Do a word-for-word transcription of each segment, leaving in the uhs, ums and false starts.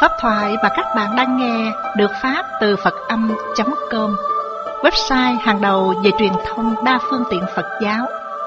Pháp thoại mà các bạn đang nghe được phát từ Phật Âm chấm com, website hàng đầu về truyền thông đa phương tiện Phật giáo.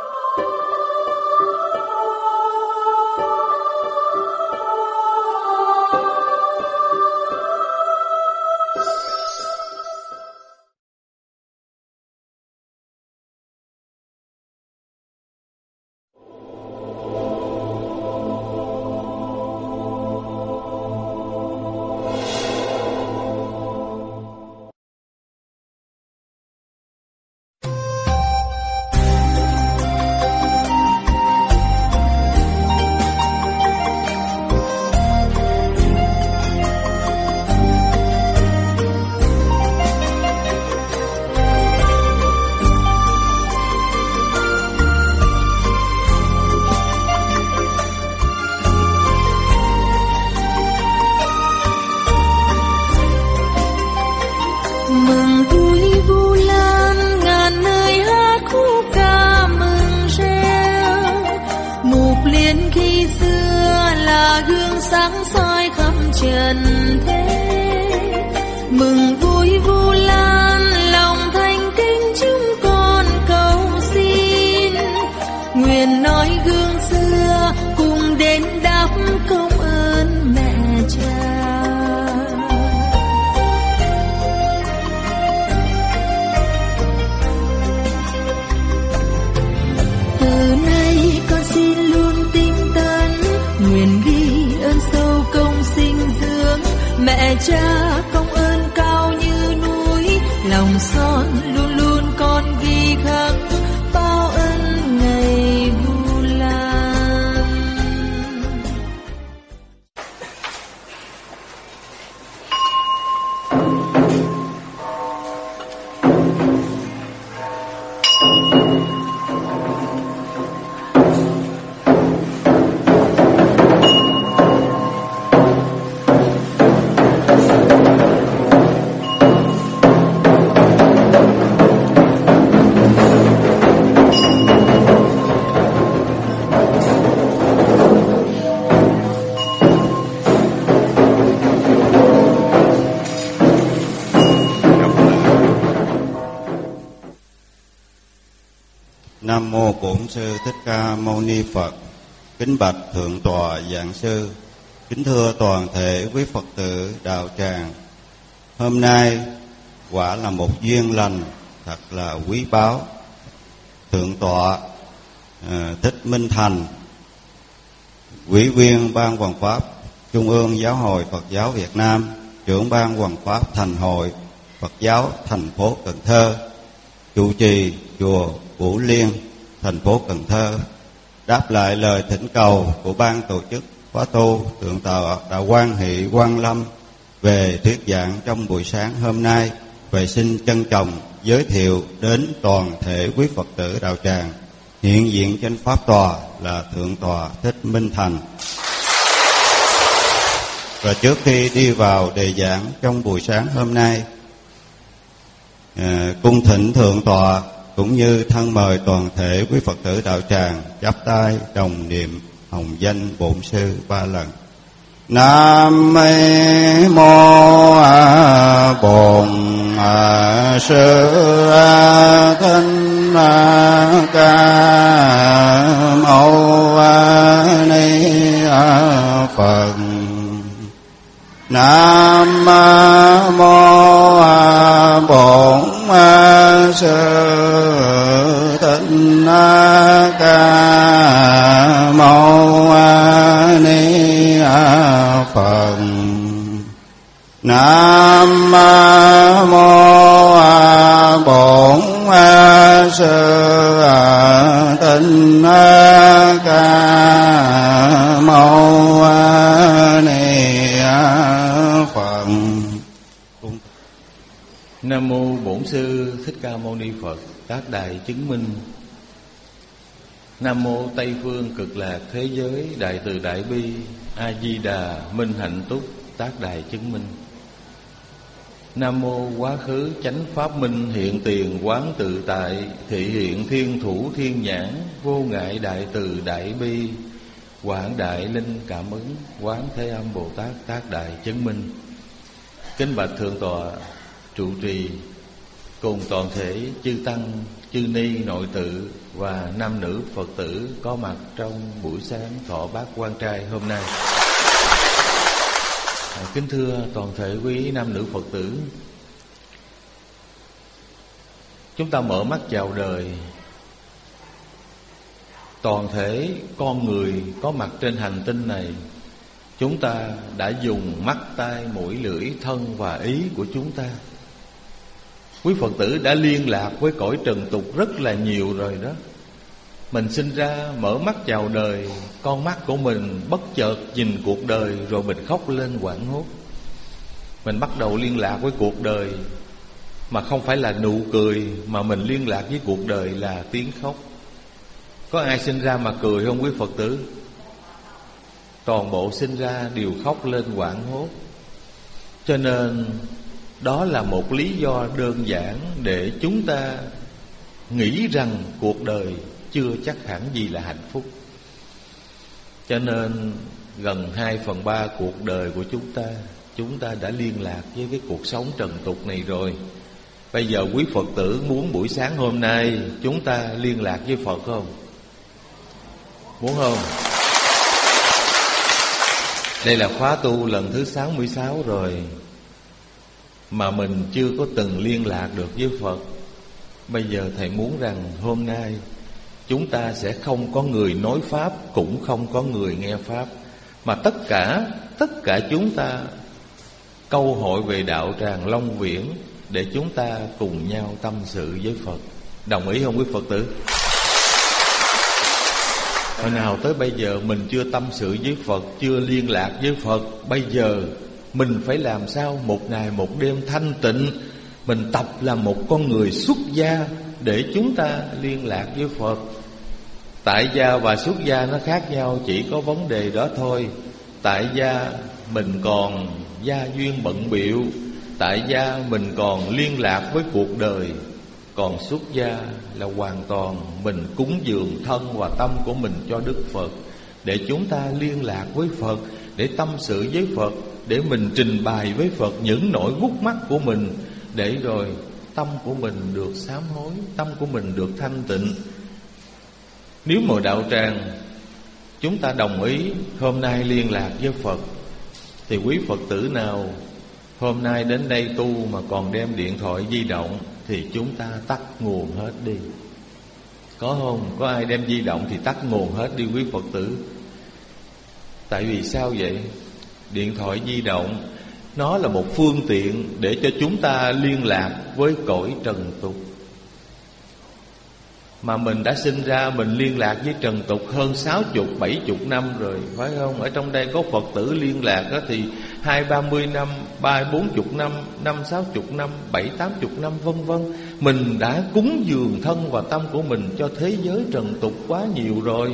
Mẹ cha công ơn cao như núi, lòng son luôn luôn con ghi khắc bao ơn ngày Vu Lan. Nam mô Bổn Sư Thích Ca Mâu Ni Phật. Kính bạch Thượng tọa Giảng sư, kính thưa toàn thể quý Phật tử đạo tràng. Hôm nay quả là một duyên lành thật là quý báu. Thượng tọa uh, Thích Minh Thành, Ủy viên Ban Hoằng Pháp Trung ương Giáo hội Phật giáo Việt Nam, trưởng Ban Hoằng Pháp Thành hội Phật giáo thành phố Cần Thơ, trụ trì chùa Vũ Liên, thành phố Cần Thơ, đáp lại lời thỉnh cầu của ban tổ chức khóa tu, Thượng tọa đã quan hệ Quang Lâm về thuyết giảng trong buổi sáng hôm nay. Vậy xin trân trọng giới thiệu đến toàn thể quý Phật tử đạo tràng, hiện diện trên pháp tòa là Thượng tọa Thích Minh Thành. Và trước khi đi vào đề giảng trong buổi sáng hôm nay, à, cung thỉnh Thượng tọa cũng như thân mời toàn thể quý Phật tử đạo tràng chắp tay đồng niệm hồng danh Bổn Sư ba lần. Nam mô Bổn Sư Thích Ca Mâu Ni Phật. Nam mô Bổn Sư Thích Ca Mâu Ni Phật. Nam mô Bổn Sư Thích Ca Mâu Ni Phật. Nam mô Bổn Sư Thích Ca Mâu Ni Phật. Tác đại chứng minh. Nam mô Tây phương cực lạc thế giới đại từ đại bi A Di Đà minh hạnh túc. Tác đại chứng minh. Nam mô quá khứ chánh pháp minh hiện tiền quán tự tại, thị hiện thiên thủ thiên nhãn, vô ngại đại từ đại bi, Quảng Đại Linh cảm ứng Quán Thế Âm Bồ Tát Tác Đại chứng minh. Kính bạch thượng tọa trụ trì cùng toàn thể chư tăng, chư ni nội tự và nam nữ Phật tử có mặt trong buổi sáng thọ bát quan trai hôm nay. Kính thưa toàn thể quý nam nữ Phật tử, chúng ta mở mắt chào đời. Toàn thể con người có mặt trên hành tinh này, chúng ta đã dùng mắt, tai, mũi, lưỡi, thân và ý của chúng ta. Quý Phật tử đã liên lạc với cõi trần tục rất là nhiều rồi đó. Mình sinh ra mở mắt chào đời, con mắt của mình bất chợt nhìn cuộc đời rồi mình khóc lên hoảng hốt. Mình bắt đầu liên lạc với cuộc đời, mà không phải là nụ cười, mà mình liên lạc với cuộc đời là tiếng khóc. Có ai sinh ra mà cười không quý Phật tử? Toàn bộ sinh ra đều khóc lên hoảng hốt. Cho nên đó là một lý do đơn giản để chúng ta nghĩ rằng cuộc đời chưa chắc hẳn gì là hạnh phúc. Cho nên gần hai phần ba cuộc đời của chúng ta, chúng ta đã liên lạc với cái cuộc sống trần tục này rồi. Bây giờ quý Phật tử muốn buổi sáng hôm nay chúng ta liên lạc với Phật không? Muốn không? Đây là khóa tu lần thứ sáu mươi sáu rồi, mà mình chưa có từng liên lạc được với Phật. Bây giờ Thầy muốn rằng hôm nay chúng ta sẽ không có người nói Pháp, cũng không có người nghe Pháp, mà tất cả, tất cả chúng ta câu hội về đạo tràng Long Viễn để chúng ta cùng nhau tâm sự với Phật. Đồng ý không quý Phật tử? Hồi nào tới bây giờ mình chưa tâm sự với Phật, chưa liên lạc với Phật. Bây giờ mình phải làm sao một ngày một đêm thanh tịnh, mình tập làm một con người xuất gia để chúng ta liên lạc với Phật. Tại gia và xuất gia nó khác nhau, chỉ có vấn đề đó thôi. Tại gia mình còn gia duyên bận bịu, tại gia mình còn liên lạc với cuộc đời. Còn xuất gia là hoàn toàn mình cúng dường thân và tâm của mình cho Đức Phật, để chúng ta liên lạc với Phật, để tâm sự với Phật, để mình trình bày với Phật những nỗi khúc mắc của mình, để rồi tâm của mình được sám hối, tâm của mình được thanh tịnh. Nếu mà đạo tràng chúng ta đồng ý hôm nay liên lạc với Phật, thì quý Phật tử nào hôm nay đến đây tu mà còn đem điện thoại di động thì chúng ta tắt nguồn hết đi. Có không? Có ai đem di động thì tắt nguồn hết đi quý Phật tử. Tại vì sao vậy? Điện thoại di động nó là một phương tiện để cho chúng ta liên lạc với cõi trần tục. Mà mình đã sinh ra mình liên lạc với trần tục hơn sáu chục, bảy chục năm rồi, phải không? Ở trong đây có Phật tử liên lạc đó thì hai ba mươi năm, ba bốn chục năm, năm sáu chục năm, bảy tám chục năm, vân vân. Mình đã cúng dường thân và tâm của mình cho thế giới trần tục quá nhiều rồi.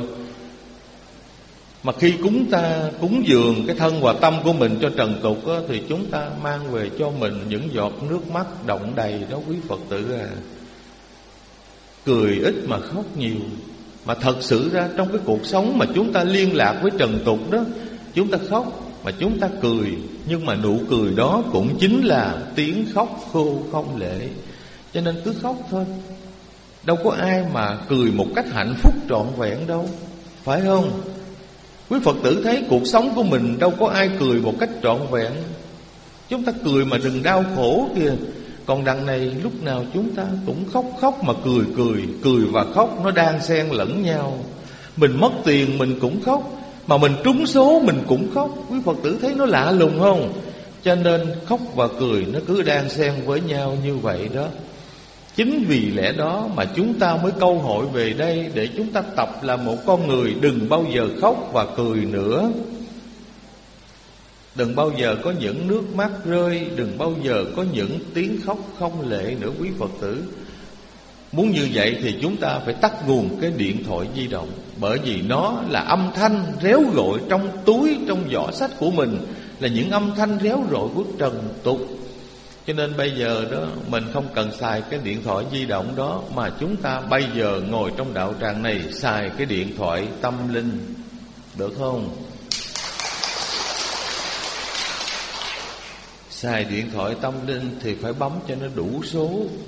Mà khi cúng ta cúng dường cái thân và tâm của mình cho trần tục đó, thì chúng ta mang về cho mình những giọt nước mắt đọng đầy đó quý Phật tử à. Cười ít mà khóc nhiều. Mà thật sự ra trong cái cuộc sống mà chúng ta liên lạc với trần tục đó, chúng ta khóc mà chúng ta cười, nhưng mà nụ cười đó cũng chính là tiếng khóc khô không lệ. Cho nên cứ khóc thôi. Đâu có ai mà cười một cách hạnh phúc trọn vẹn đâu, phải không? Quý Phật tử thấy cuộc sống của mình đâu có ai cười một cách trọn vẹn. Chúng ta cười mà đừng đau khổ kìa. Còn đằng này lúc nào chúng ta cũng khóc khóc mà cười cười. Cười và khóc nó đan xen lẫn nhau. Mình mất tiền mình cũng khóc, mà mình trúng số mình cũng khóc. Quý Phật tử thấy nó lạ lùng không? Cho nên khóc và cười nó cứ đan xen với nhau như vậy đó. Chính vì lẽ đó mà chúng ta mới câu hội về đây, để chúng ta tập làm một con người đừng bao giờ khóc và cười nữa. Đừng bao giờ có những nước mắt rơi, đừng bao giờ có những tiếng khóc không lệ nữa quý Phật tử. Muốn như vậy thì chúng ta phải tắt nguồn cái điện thoại di động, bởi vì nó là âm thanh réo rọi trong túi, trong giỏ sách của mình, là những âm thanh réo rọi của trần tục. Cho nên bây giờ đó mình không cần xài cái điện thoại di động đó, mà chúng ta bây giờ ngồi trong đạo tràng này xài cái điện thoại tâm linh. Được không? Xài điện thoại tâm linh thì phải bấm cho nó đủ số,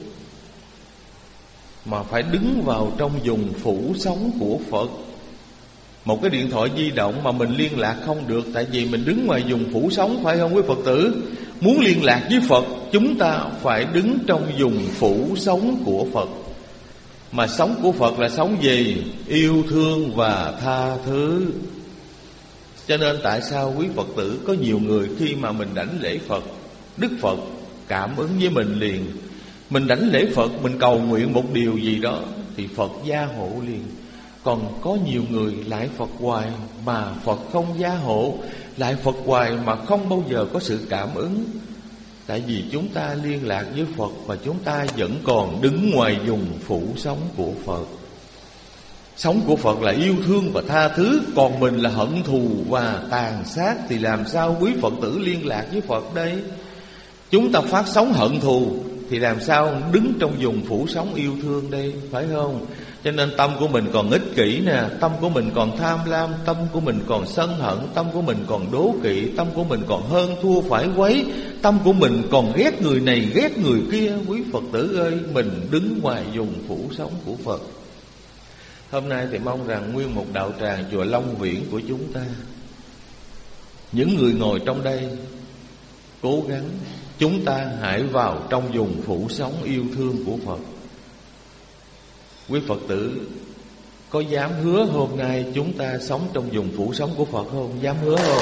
mà phải đứng vào trong vùng phủ sóng của Phật. Một cái điện thoại di động mà mình liên lạc không được, tại vì mình đứng ngoài vùng phủ sóng, phải không quý Phật tử? Muốn liên lạc với Phật, chúng ta phải đứng trong vùng phủ sóng của Phật. Mà sống của Phật là sống gì? Yêu thương và tha thứ. Cho nên tại sao quý Phật tử có nhiều người khi mà mình đảnh lễ Phật, Đức Phật cảm ứng với mình liền. Mình đảnh lễ Phật, mình cầu nguyện một điều gì đó thì Phật gia hộ liền. Còn có nhiều người lại Phật hoài mà Phật không gia hộ, lại Phật hoài mà không bao giờ có sự cảm ứng. Tại vì chúng ta liên lạc với Phật mà chúng ta vẫn còn đứng ngoài vùng phủ sóng của Phật. Sống của Phật là yêu thương và tha thứ, còn mình là hận thù và tàn sát, thì làm sao quý Phật tử liên lạc với Phật đây? Chúng ta phát sống hận thù thì làm sao đứng trong vùng phủ sóng yêu thương đây, phải không? Cho nên tâm của mình còn ích kỷ nè, tâm của mình còn tham lam, tâm của mình còn sân hận, tâm của mình còn đố kỵ, tâm của mình còn hơn thua phải quấy, tâm của mình còn ghét người này ghét người kia. Quý Phật tử ơi, mình đứng ngoài vùng phủ sóng của Phật. Hôm nay thì mong rằng nguyên một đạo tràng chùa Long Viễn của chúng ta, những người ngồi trong đây cố gắng chúng ta hãy vào trong vùng phủ sóng yêu thương của Phật. Quý Phật tử có dám hứa hôm nay chúng ta sống trong vùng phủ sóng của Phật không? Dám hứa không?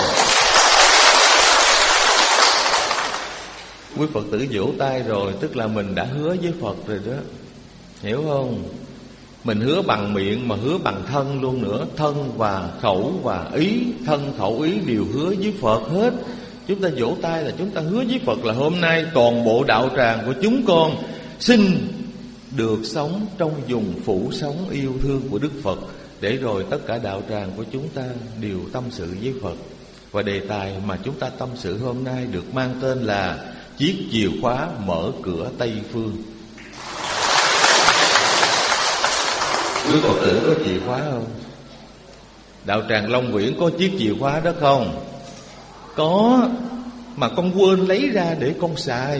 Quý Phật tử vỗ tay rồi, tức là mình đã hứa với Phật rồi đó, hiểu không? Mình hứa bằng miệng mà hứa bằng thân luôn nữa. Thân và khẩu và ý, thân khẩu ý đều hứa với Phật hết. Chúng ta vỗ tay là chúng ta hứa với Phật là hôm nay toàn bộ đạo tràng của chúng con xin được sống trong vùng phủ sóng yêu thương của Đức Phật. Để rồi tất cả đạo tràng của chúng ta đều tâm sự với Phật. Và đề tài mà chúng ta tâm sự hôm nay được mang tên là chiếc chìa khóa mở cửa Tây Phương. Quý Phật tử có chìa khóa không? Đạo tràng Long Viễn có chiếc chìa khóa đó không? Có, mà con quên lấy ra để con xài.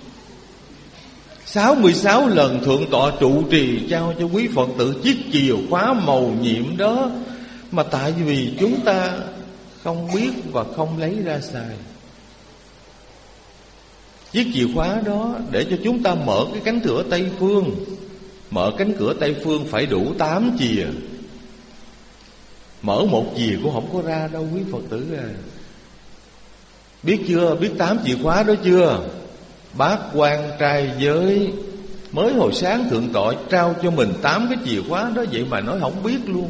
sáu mươi sáu lần Thượng tọa trụ trì trao cho quý Phật tử chiếc chìa khóa màu nhiệm đó, mà tại vì chúng ta không biết và không lấy ra xài. Chiếc chìa khóa đó để cho chúng ta mở cái cánh cửa Tây Phương. Mở cánh cửa Tây Phương phải đủ tám chìa. Mở một chìa cũng không có ra đâu quý Phật tử à. Biết chưa? Biết tám chìa khóa đó chưa? Bát quan trai giới. Mới hồi sáng Thượng tọa trao cho mình tám cái chìa khóa đó, vậy mà nói không biết luôn.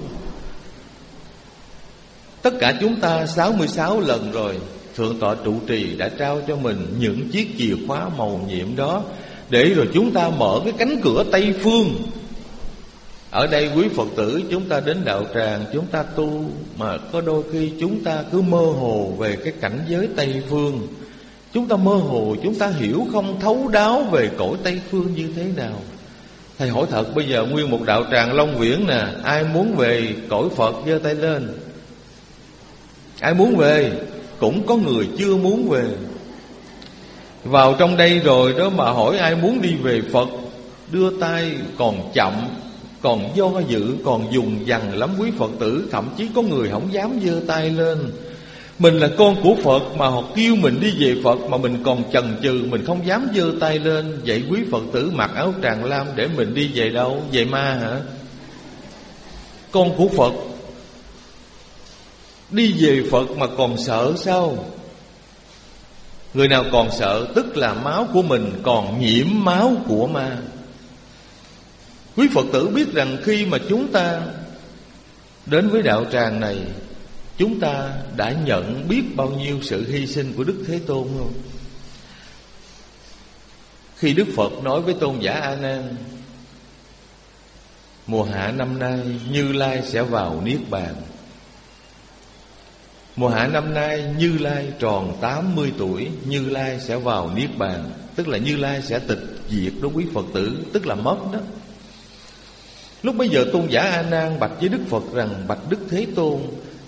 Tất cả chúng ta sáu mươi sáu lần rồi Thượng tọa trụ trì đã trao cho mình những chiếc chìa khóa màu nhiệm đó, để rồi chúng ta mở cái cánh cửa Tây Phương. Ở đây quý Phật tử chúng ta đến đạo tràng, chúng ta tu mà có đôi khi chúng ta cứ mơ hồ về cái cảnh giới Tây Phương. Chúng ta mơ hồ, chúng ta hiểu không thấu đáo về cõi Tây Phương như thế nào. Thầy hỏi thật, bây giờ nguyên một đạo tràng Long Viễn nè, ai muốn về cõi Phật giơ tay lên. Ai muốn về? Cũng có người chưa muốn về. Vào trong đây rồi đó mà hỏi ai muốn đi về Phật, đưa tay còn chậm, còn do dự, còn dùng dằng lắm quý Phật tử. Thậm chí có người không dám giơ tay lên. Mình là con của Phật mà họ kêu mình đi về Phật mà mình còn chần chừ, mình không dám giơ tay lên. Vậy quý Phật tử mặc áo tràng lam để mình đi về đâu? Về ma hả? Con của Phật đi về Phật mà còn sợ sao? Người nào còn sợ tức là máu của mình còn nhiễm máu của ma. Quý Phật tử biết rằng khi mà chúng ta đến với đạo tràng này, chúng ta đã nhận biết bao nhiêu sự hy sinh của Đức Thế Tôn không? Khi Đức Phật nói với tôn giả A Nan, mùa hạ năm nay Như Lai sẽ vào Niết Bàn. Mùa hạ năm nay Như Lai tròn tám mươi tuổi, Như Lai sẽ vào Niết Bàn. Tức là Như Lai sẽ tịch diệt đó quý Phật tử, tức là mất đó. Lúc bấy giờ tôn giả A Nan bạch với Đức Phật rằng: bạch Đức Thế Tôn,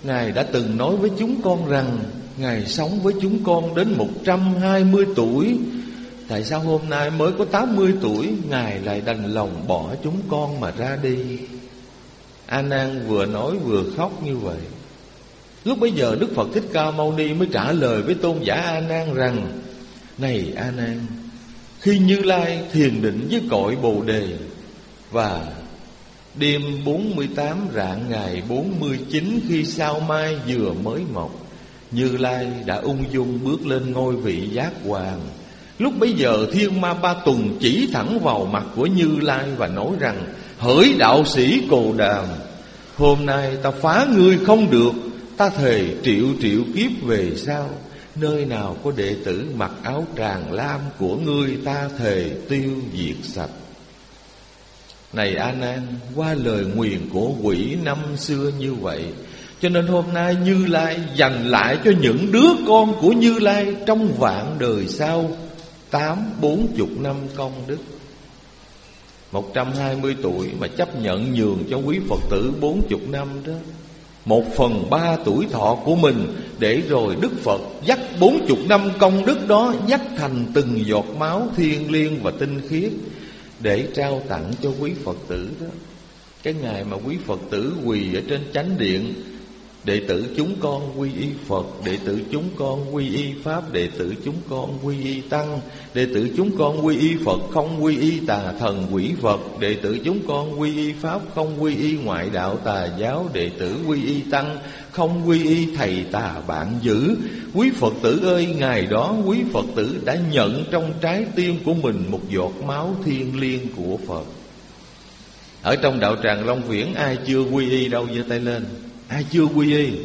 Ngài đã từng nói với chúng con rằng Ngài sống với chúng con đến một trăm hai mươi tuổi. Tại sao hôm nay mới có tám mươi tuổi Ngài lại đành lòng bỏ chúng con mà ra đi? A Nan vừa nói vừa khóc như vậy. Lúc bấy giờ Đức Phật Thích Ca Mâu Ni mới trả lời với tôn giả A Nan rằng: Này A Nan, khi Như Lai thiền định với cội Bồ Đề, và đêm bốn mươi tám rạng ngày bốn mươi chín khi sao mai vừa mới mọc, Như Lai đã ung dung bước lên ngôi vị giác hoàng. Lúc bấy giờ Thiên Ma Ba Tuần chỉ thẳng vào mặt của Như Lai và nói rằng: Hỡi đạo sĩ Cồ Đàm, hôm nay ta phá ngươi không được. Ta thề triệu triệu kiếp về sau, nơi nào có đệ tử mặc áo tràng lam của ngươi, ta thề tiêu diệt sạch. Này A Nan, qua lời nguyền của quỷ năm xưa như vậy, cho nên hôm nay Như Lai dành lại cho những đứa con của Như Lai trong vạn đời sau tám bốn chục năm công đức. Một trăm hai mươi tuổi mà chấp nhận nhường cho quý Phật tử bốn chục năm đó, một phần ba tuổi thọ của mình, để rồi Đức Phật dắt bốn chục năm công đức đó dắt thành từng giọt máu thiêng liêng và tinh khiết để trao tặng cho quý Phật tử đó. Cái ngày mà quý Phật tử quỳ ở trên chánh điện: Đệ tử chúng con quy y Phật, đệ tử chúng con quy y Pháp, đệ tử chúng con quy y Tăng, đệ tử chúng con quy y Phật không quy y tà thần quỷ Phật, đệ tử chúng con quy y Pháp không quy y ngoại đạo tà giáo, đệ tử quy y Tăng không quy y thầy tà bạn dữ. Quý Phật tử ơi, ngày đó quý Phật tử đã nhận trong trái tim của mình một giọt máu thiêng liêng của Phật. Ở trong đạo tràng Long Viễn ai chưa quy y đâu, giơ tay lên. Ai chưa quy y?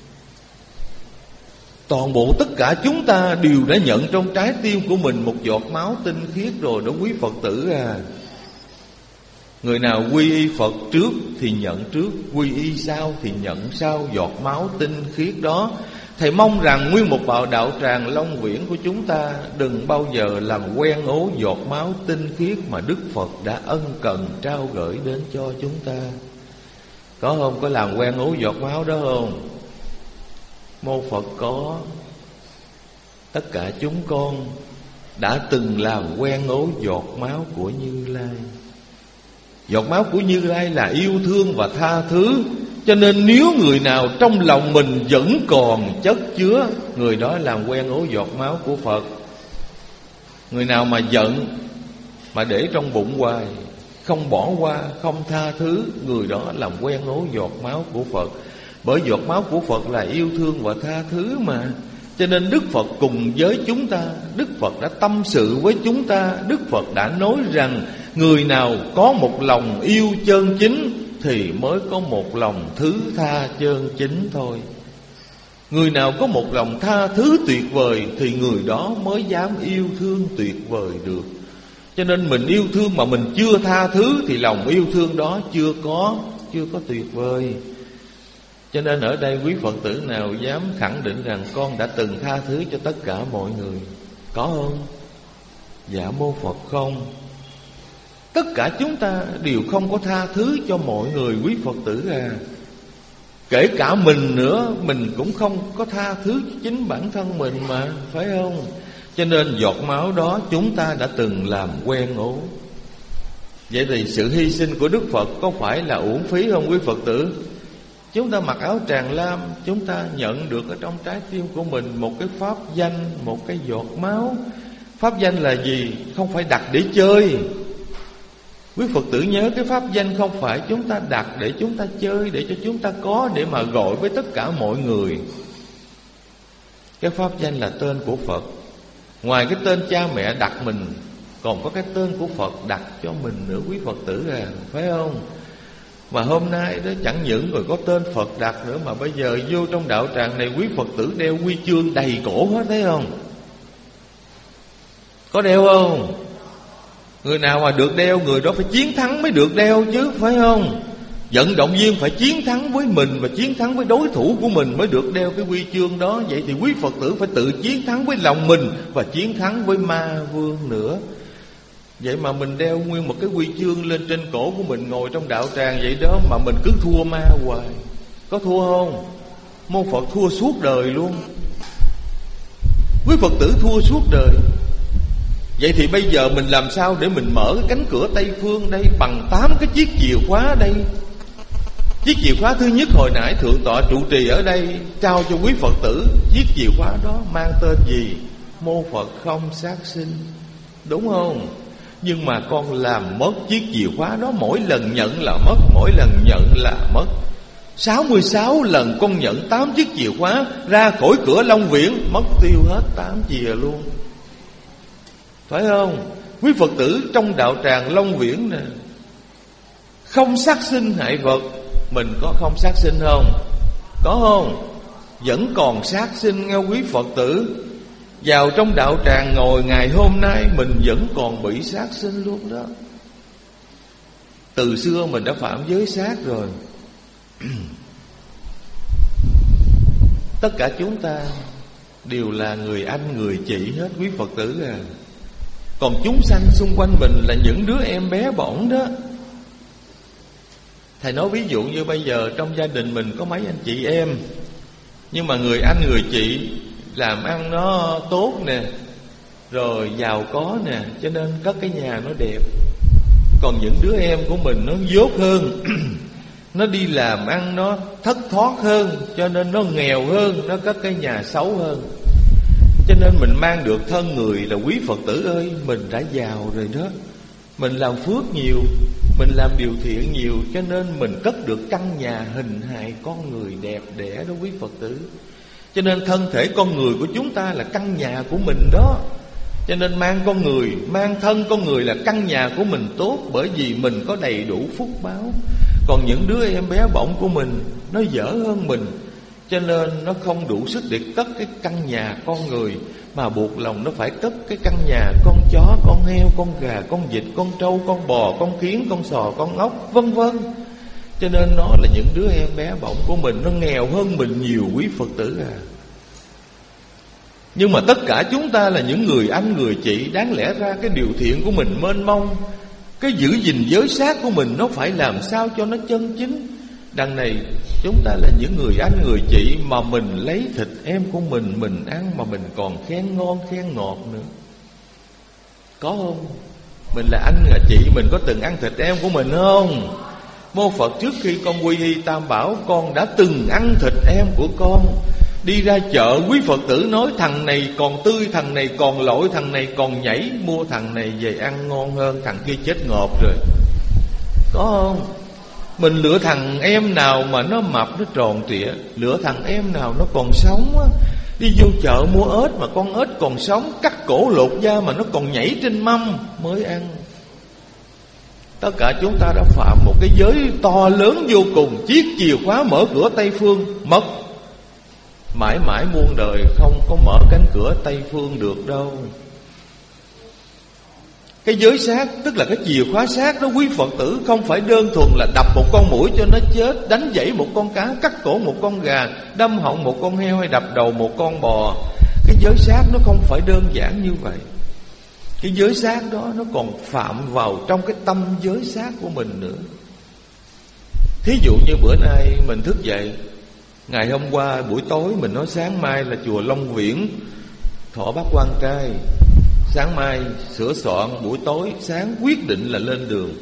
Toàn bộ tất cả chúng ta đều đã nhận trong trái tim của mình một giọt máu tinh khiết rồi đó quý Phật tử à. Người nào quy y Phật trước thì nhận trước, quy y sau thì nhận sau giọt máu tinh khiết đó. Thầy mong rằng nguyên một vào đạo tràng Long Viễn của chúng ta đừng bao giờ làm quen ố giọt máu tinh khiết mà Đức Phật đã ân cần trao gửi đến cho chúng ta. Có không? Có làm quen ố giọt máu đó không? Mô Phật có. Tất cả chúng con đã từng làm quen ố giọt máu của Như Lai. Giọt máu của Như Lai là yêu thương và tha thứ. Cho nên nếu người nào trong lòng mình vẫn còn chất chứa, người đó làm quen ố giọt máu của Phật. Người nào mà giận mà để trong bụng hoài, không bỏ qua, không tha thứ, người đó làm quen ố giọt máu của Phật. Bởi giọt máu của Phật là yêu thương và tha thứ mà. Cho nên Đức Phật cùng với chúng ta, Đức Phật đã tâm sự với chúng ta. Đức Phật đã nói rằng người nào có một lòng yêu chân chính thì mới có một lòng thứ tha chân chính thôi. Người nào có một lòng tha thứ tuyệt vời thì người đó mới dám yêu thương tuyệt vời được. Cho nên mình yêu thương mà mình chưa tha thứ thì lòng yêu thương đó chưa có chưa có tuyệt vời. Cho nên ở đây quý Phật tử nào dám khẳng định rằng con đã từng tha thứ cho tất cả mọi người? Có không? Dạ mô Phật không. Tất cả chúng ta đều không có tha thứ cho mọi người quý Phật tử à. Kể cả mình nữa, mình cũng không có tha thứ chính bản thân mình mà, phải không? Cho nên giọt máu đó chúng ta đã từng làm quen ố. Vậy thì sự hy sinh của Đức Phật có phải là uổng phí không quý Phật tử? Chúng ta mặc áo tràng lam, chúng ta nhận được ở trong trái tim của mình một cái pháp danh, một cái giọt máu. Pháp danh là gì? Không phải đặt để chơi. Quý Phật tử nhớ cái pháp danh không phải chúng ta đặt để chúng ta chơi, để cho chúng ta có, để mà gọi với tất cả mọi người. Cái pháp danh là tên của Phật. Ngoài cái tên cha mẹ đặt mình, còn có cái tên của Phật đặt cho mình nữa quý Phật tử à, phải không? Mà hôm nay đó chẳng những rồi có tên Phật đặt nữa, mà bây giờ vô trong đạo tràng này quý Phật tử đeo huy chương đầy cổ hết, thấy không? Có đeo không? Người nào mà được đeo, người đó phải chiến thắng mới được đeo chứ, phải không? Vận động viên phải chiến thắng với mình và chiến thắng với đối thủ của mình mới được đeo cái huy chương đó. Vậy thì quý Phật tử phải tự chiến thắng với lòng mình và chiến thắng với ma vương nữa. Vậy mà mình đeo nguyên một cái huy chương lên trên cổ của mình, ngồi trong đạo tràng vậy đó mà mình cứ thua ma hoài. Có thua không? Mô Phật thua suốt đời luôn. Quý Phật tử thua suốt đời. Vậy thì bây giờ mình làm sao để mình mở cái cánh cửa Tây Phương đây bằng tám cái chiếc chìa khóa đây? Chiếc chìa khóa thứ nhất hồi nãy Thượng tọa trụ trì ở đây trao cho quý Phật tử. Chiếc chìa khóa đó mang tên gì? Mô Phật không sát sinh, đúng không? Nhưng mà con làm mất chiếc chìa khóa đó. Mỗi lần nhận là mất, mỗi lần nhận là mất. Sáu mươi sáu lần con nhận tám chiếc chìa khóa ra khỏi cửa Long Viễn, mất tiêu hết tám chìa luôn, phải không? Quý Phật tử trong đạo tràng Long Viễn nè, không sát sinh hại vật. Mình có không sát sinh không? Có không? Vẫn còn sát sinh nghe quý Phật tử. Vào trong đạo tràng ngồi ngày hôm nay mình vẫn còn bị sát sinh luôn đó. Từ xưa mình đã phạm giới sát rồi. Tất cả chúng ta đều là người anh người chị hết quý Phật tử à. Còn chúng sanh xung quanh mình là những đứa em bé bỏng đó. Thầy nói ví dụ như bây giờ trong gia đình mình có mấy anh chị em, nhưng mà người anh người chị làm ăn nó tốt nè, rồi giàu có nè, cho nên cất cái nhà nó đẹp. Còn những đứa em của mình nó dốt hơn nó đi làm ăn nó thất thoát hơn, cho nên nó nghèo hơn, nó cất cái nhà xấu hơn. Cho nên mình mang được thân người là quý Phật tử ơi, mình đã giàu rồi đó. Mình làm phước nhiều, mình làm điều thiện nhiều, cho nên mình cất được căn nhà hình hài con người đẹp đẽ đó quý Phật tử. Cho nên thân thể con người của chúng ta là căn nhà của mình đó. Cho nên mang con người, mang thân con người là căn nhà của mình tốt, bởi vì mình có đầy đủ phúc báo. Còn những đứa em bé bỏng của mình nó dở hơn mình, cho nên nó không đủ sức để cất cái căn nhà con người, mà buộc lòng nó phải cất cái căn nhà con chó, con heo, con gà, con vịt, con trâu, con bò, con kiến, con sò, con ốc, vân vân. Cho nên nó là những đứa em bé bỏng của mình, nó nghèo hơn mình nhiều quý Phật tử à. Nhưng mà tất cả chúng ta là những người anh người chị, đáng lẽ ra cái điều thiện của mình mênh mông, cái giữ gìn giới sát của mình nó phải làm sao cho nó chân chính. Đằng này chúng ta là những người anh người chị, mà mình lấy thịt em của mình mình ăn, mà mình còn khen ngon khen ngọt nữa, có không? Mình là anh là chị, mình có từng ăn thịt em của mình không? Mô Phật trước khi con quy y Tam Bảo, con đã từng ăn thịt em của con. Đi ra chợ quý Phật tử nói thằng này còn tươi, thằng này còn lội, thằng này còn nhảy, mua thằng này về ăn ngon hơn, thằng kia chết ngộp rồi, có không? Mình lựa thằng em nào mà nó mập, nó tròn trịa, lựa thằng em nào nó còn sống á. Đi vô chợ mua ếch mà con ếch còn sống, cắt cổ lột da mà nó còn nhảy trên mâm mới ăn. Tất cả chúng ta đã phạm một cái giới to lớn vô cùng. Chiếc chìa khóa mở cửa Tây Phương mất, mãi mãi muôn đời không có mở cánh cửa Tây Phương được đâu. Cái giới sát, tức là cái chìa khóa sát đó quý Phật tử, không phải đơn thuần là đập một con muỗi cho nó chết, đánh gãy một con cá, cắt cổ một con gà, đâm họng một con heo hay đập đầu một con bò. Cái giới sát nó không phải đơn giản như vậy. Cái giới sát đó nó còn phạm vào trong cái tâm giới sát của mình nữa. Thí dụ như bữa nay mình thức dậy, ngày hôm qua buổi tối mình nói sáng mai là chùa Long Viễn thọ bát quan trai, sáng mai sửa soạn, buổi tối sáng quyết định là lên đường.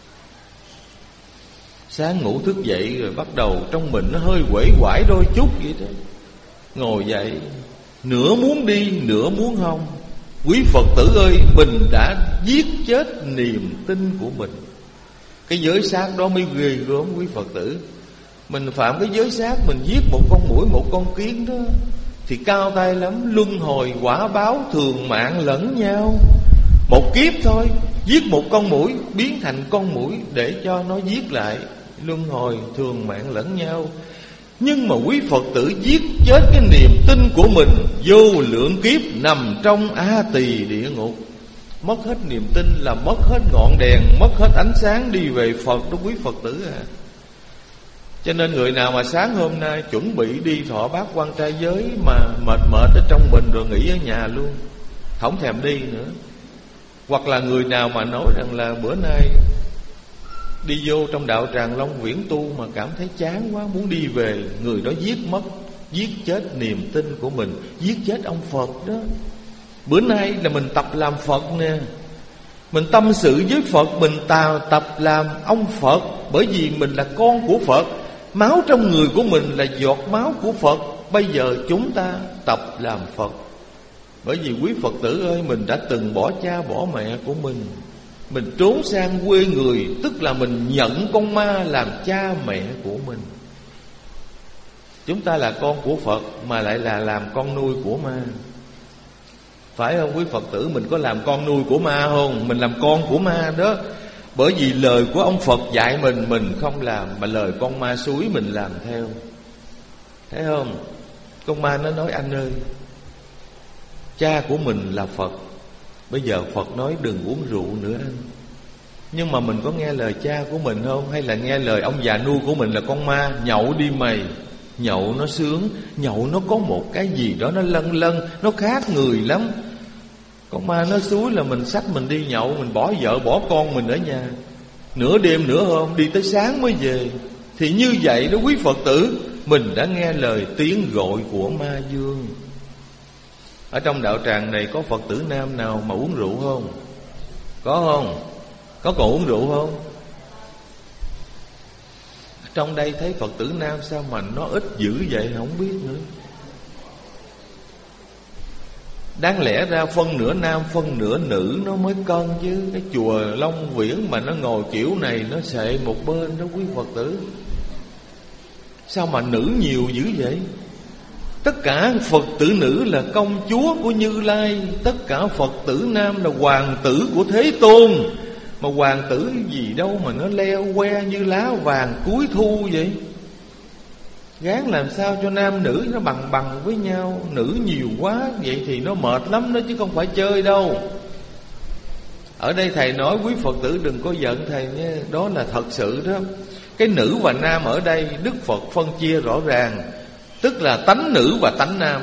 Sáng ngủ thức dậy rồi bắt đầu trong mình nó hơi quể quải đôi chút vậy đó. Ngồi dậy nửa muốn đi nửa muốn không. Quý Phật tử ơi, mình đã giết chết niềm tin của mình. Cái giới sát đó mới ghê gớm quý Phật tử. Mình phạm cái giới sát, mình giết một con muỗi, một con kiến đó thì cao tay lắm. Luân hồi quả báo thường mạng lẫn nhau. Một kiếp thôi, giết một con muỗi biến thành con muỗi để cho nó giết lại. Luân hồi thường mạng lẫn nhau. Nhưng mà quý Phật tử giết chết cái niềm tin của mình, vô lượng kiếp nằm trong A Tỳ địa ngục. Mất hết niềm tin là mất hết ngọn đèn, mất hết ánh sáng đi về Phật đó quý Phật tử à. Cho nên người nào mà sáng hôm nay chuẩn bị đi thọ bát quan trai giới mà mệt mệt ở trong mình rồi nghỉ ở nhà luôn, không thèm đi nữa. Hoặc là người nào mà nói rằng là bữa nay đi vô trong đạo tràng Long Viễn tu mà cảm thấy chán quá, muốn đi về, người đó giết mất giết chết niềm tin của mình, giết chết ông Phật đó. Bữa nay là mình tập làm Phật nè, mình tâm sự với Phật, mình tào tập làm ông Phật. Bởi vì mình là con của Phật, máu trong người của mình là giọt máu của Phật. Bây giờ chúng ta tập làm Phật. Bởi vì quý Phật tử ơi, mình đã từng bỏ cha bỏ mẹ của mình, mình trốn sang quê người, tức là mình nhận con ma làm cha mẹ của mình. Chúng ta là con của Phật mà lại là làm con nuôi của ma. Phải không quý Phật tử? Mình có làm con nuôi của ma không? Mình làm con của ma đó. Bởi vì lời của ông Phật dạy mình, mình không làm, mà lời con ma suối mình làm theo. Thấy không? Con ma nó nói anh ơi, cha của mình là Phật, bây giờ Phật nói đừng uống rượu nữa anh. Nhưng mà mình có nghe lời cha của mình không? Hay là nghe lời ông già nuôi của mình là con ma? Nhậu đi mày. Nhậu nó sướng, nhậu nó có một cái gì đó nó lân lân, nó khác người lắm. Con ma nó xúi là mình xách mình đi nhậu, mình bỏ vợ bỏ con mình ở nhà, nửa đêm nửa hôm đi tới sáng mới về. Thì như vậy đó quý Phật tử, mình đã nghe lời tiếng gọi của ma dương. Ở trong đạo tràng này có Phật tử nam nào mà uống rượu không? Có không? Có còn uống rượu không? Trong đây thấy Phật tử nam sao mà nó ít dữ vậy không biết nữa. Đáng lẽ ra phân nửa nam phân nửa nữ nó mới cân chứ. Cái chùa Long Viễn mà nó ngồi kiểu này, nó xệ một bên đó quý Phật tử. Sao mà nữ nhiều dữ vậy? Tất cả Phật tử nữ là công chúa của Như Lai, tất cả Phật tử nam là hoàng tử của Thế Tôn. Mà hoàng tử gì đâu mà nó leo que như lá vàng cuối thu vậy. Gán làm sao cho nam nữ nó bằng bằng với nhau. Nữ nhiều quá vậy thì nó mệt lắm đó, chứ không phải chơi đâu. Ở đây thầy nói quý Phật tử đừng có giận thầy nha, đó là thật sự đó. Cái nữ và nam ở đây Đức Phật phân chia rõ ràng, tức là tánh nữ và tánh nam.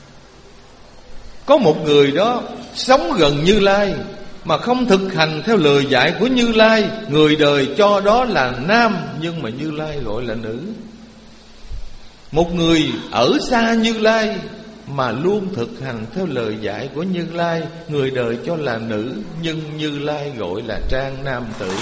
Có một người đó sống gần Như Lai mà không thực hành theo lời dạy của Như Lai, người đời cho đó là nam, nhưng mà Như Lai gọi là nữ. Một người ở xa Như Lai mà luôn thực hành theo lời dạy của Như Lai, người đời cho là nữ, nhưng Như Lai gọi là trang nam tử.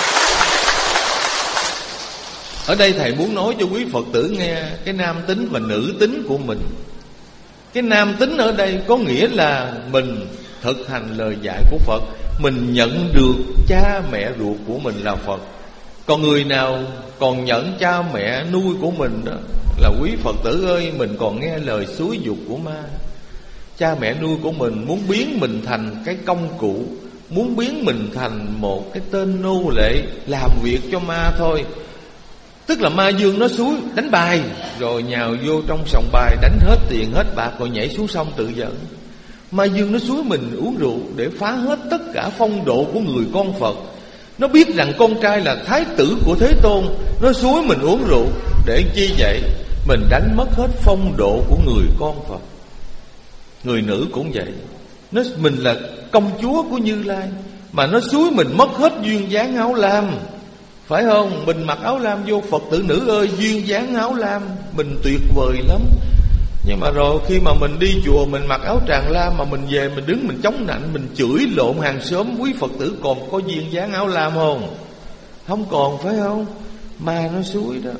Ở đây thầy muốn nói cho quý Phật tử nghe cái nam tính và nữ tính của mình. Cái nam tính ở đây có nghĩa là mình thực hành lời dạy của Phật, mình nhận được cha mẹ ruột của mình là Phật. Còn người nào còn nhận cha mẹ nuôi của mình đó là quý Phật tử ơi, mình còn nghe lời xúi dục của ma. Cha mẹ nuôi của mình muốn biến mình thành cái công cụ, muốn biến mình thành một cái tên nô lệ làm việc cho ma thôi. Tức là ma dương nó xúi đánh bài, rồi nhào vô trong sòng bài đánh hết tiền hết bạc, rồi nhảy xuống sông tự dẫn. Ma dương nó xúi mình uống rượu để phá hết tất cả phong độ của người con Phật. Nó biết rằng con trai là thái tử của Thế Tôn, nó xúi mình uống rượu để chi vậy? Mình đánh mất hết phong độ của người con Phật. Người nữ cũng vậy, nó mình là công chúa của Như Lai mà nó xúi mình mất hết duyên dáng áo lam. Phải không? Mình mặc áo lam vô, Phật tử nữ ơi, duyên dáng áo lam mình tuyệt vời lắm. Nhưng mà rồi khi mà mình đi chùa mình mặc áo tràng lam, mà mình về mình đứng mình chống nạnh, mình chửi lộn hàng xóm, quý Phật tử còn có duyên dáng áo lam không? Không còn, phải không? Ma nó xúi đó.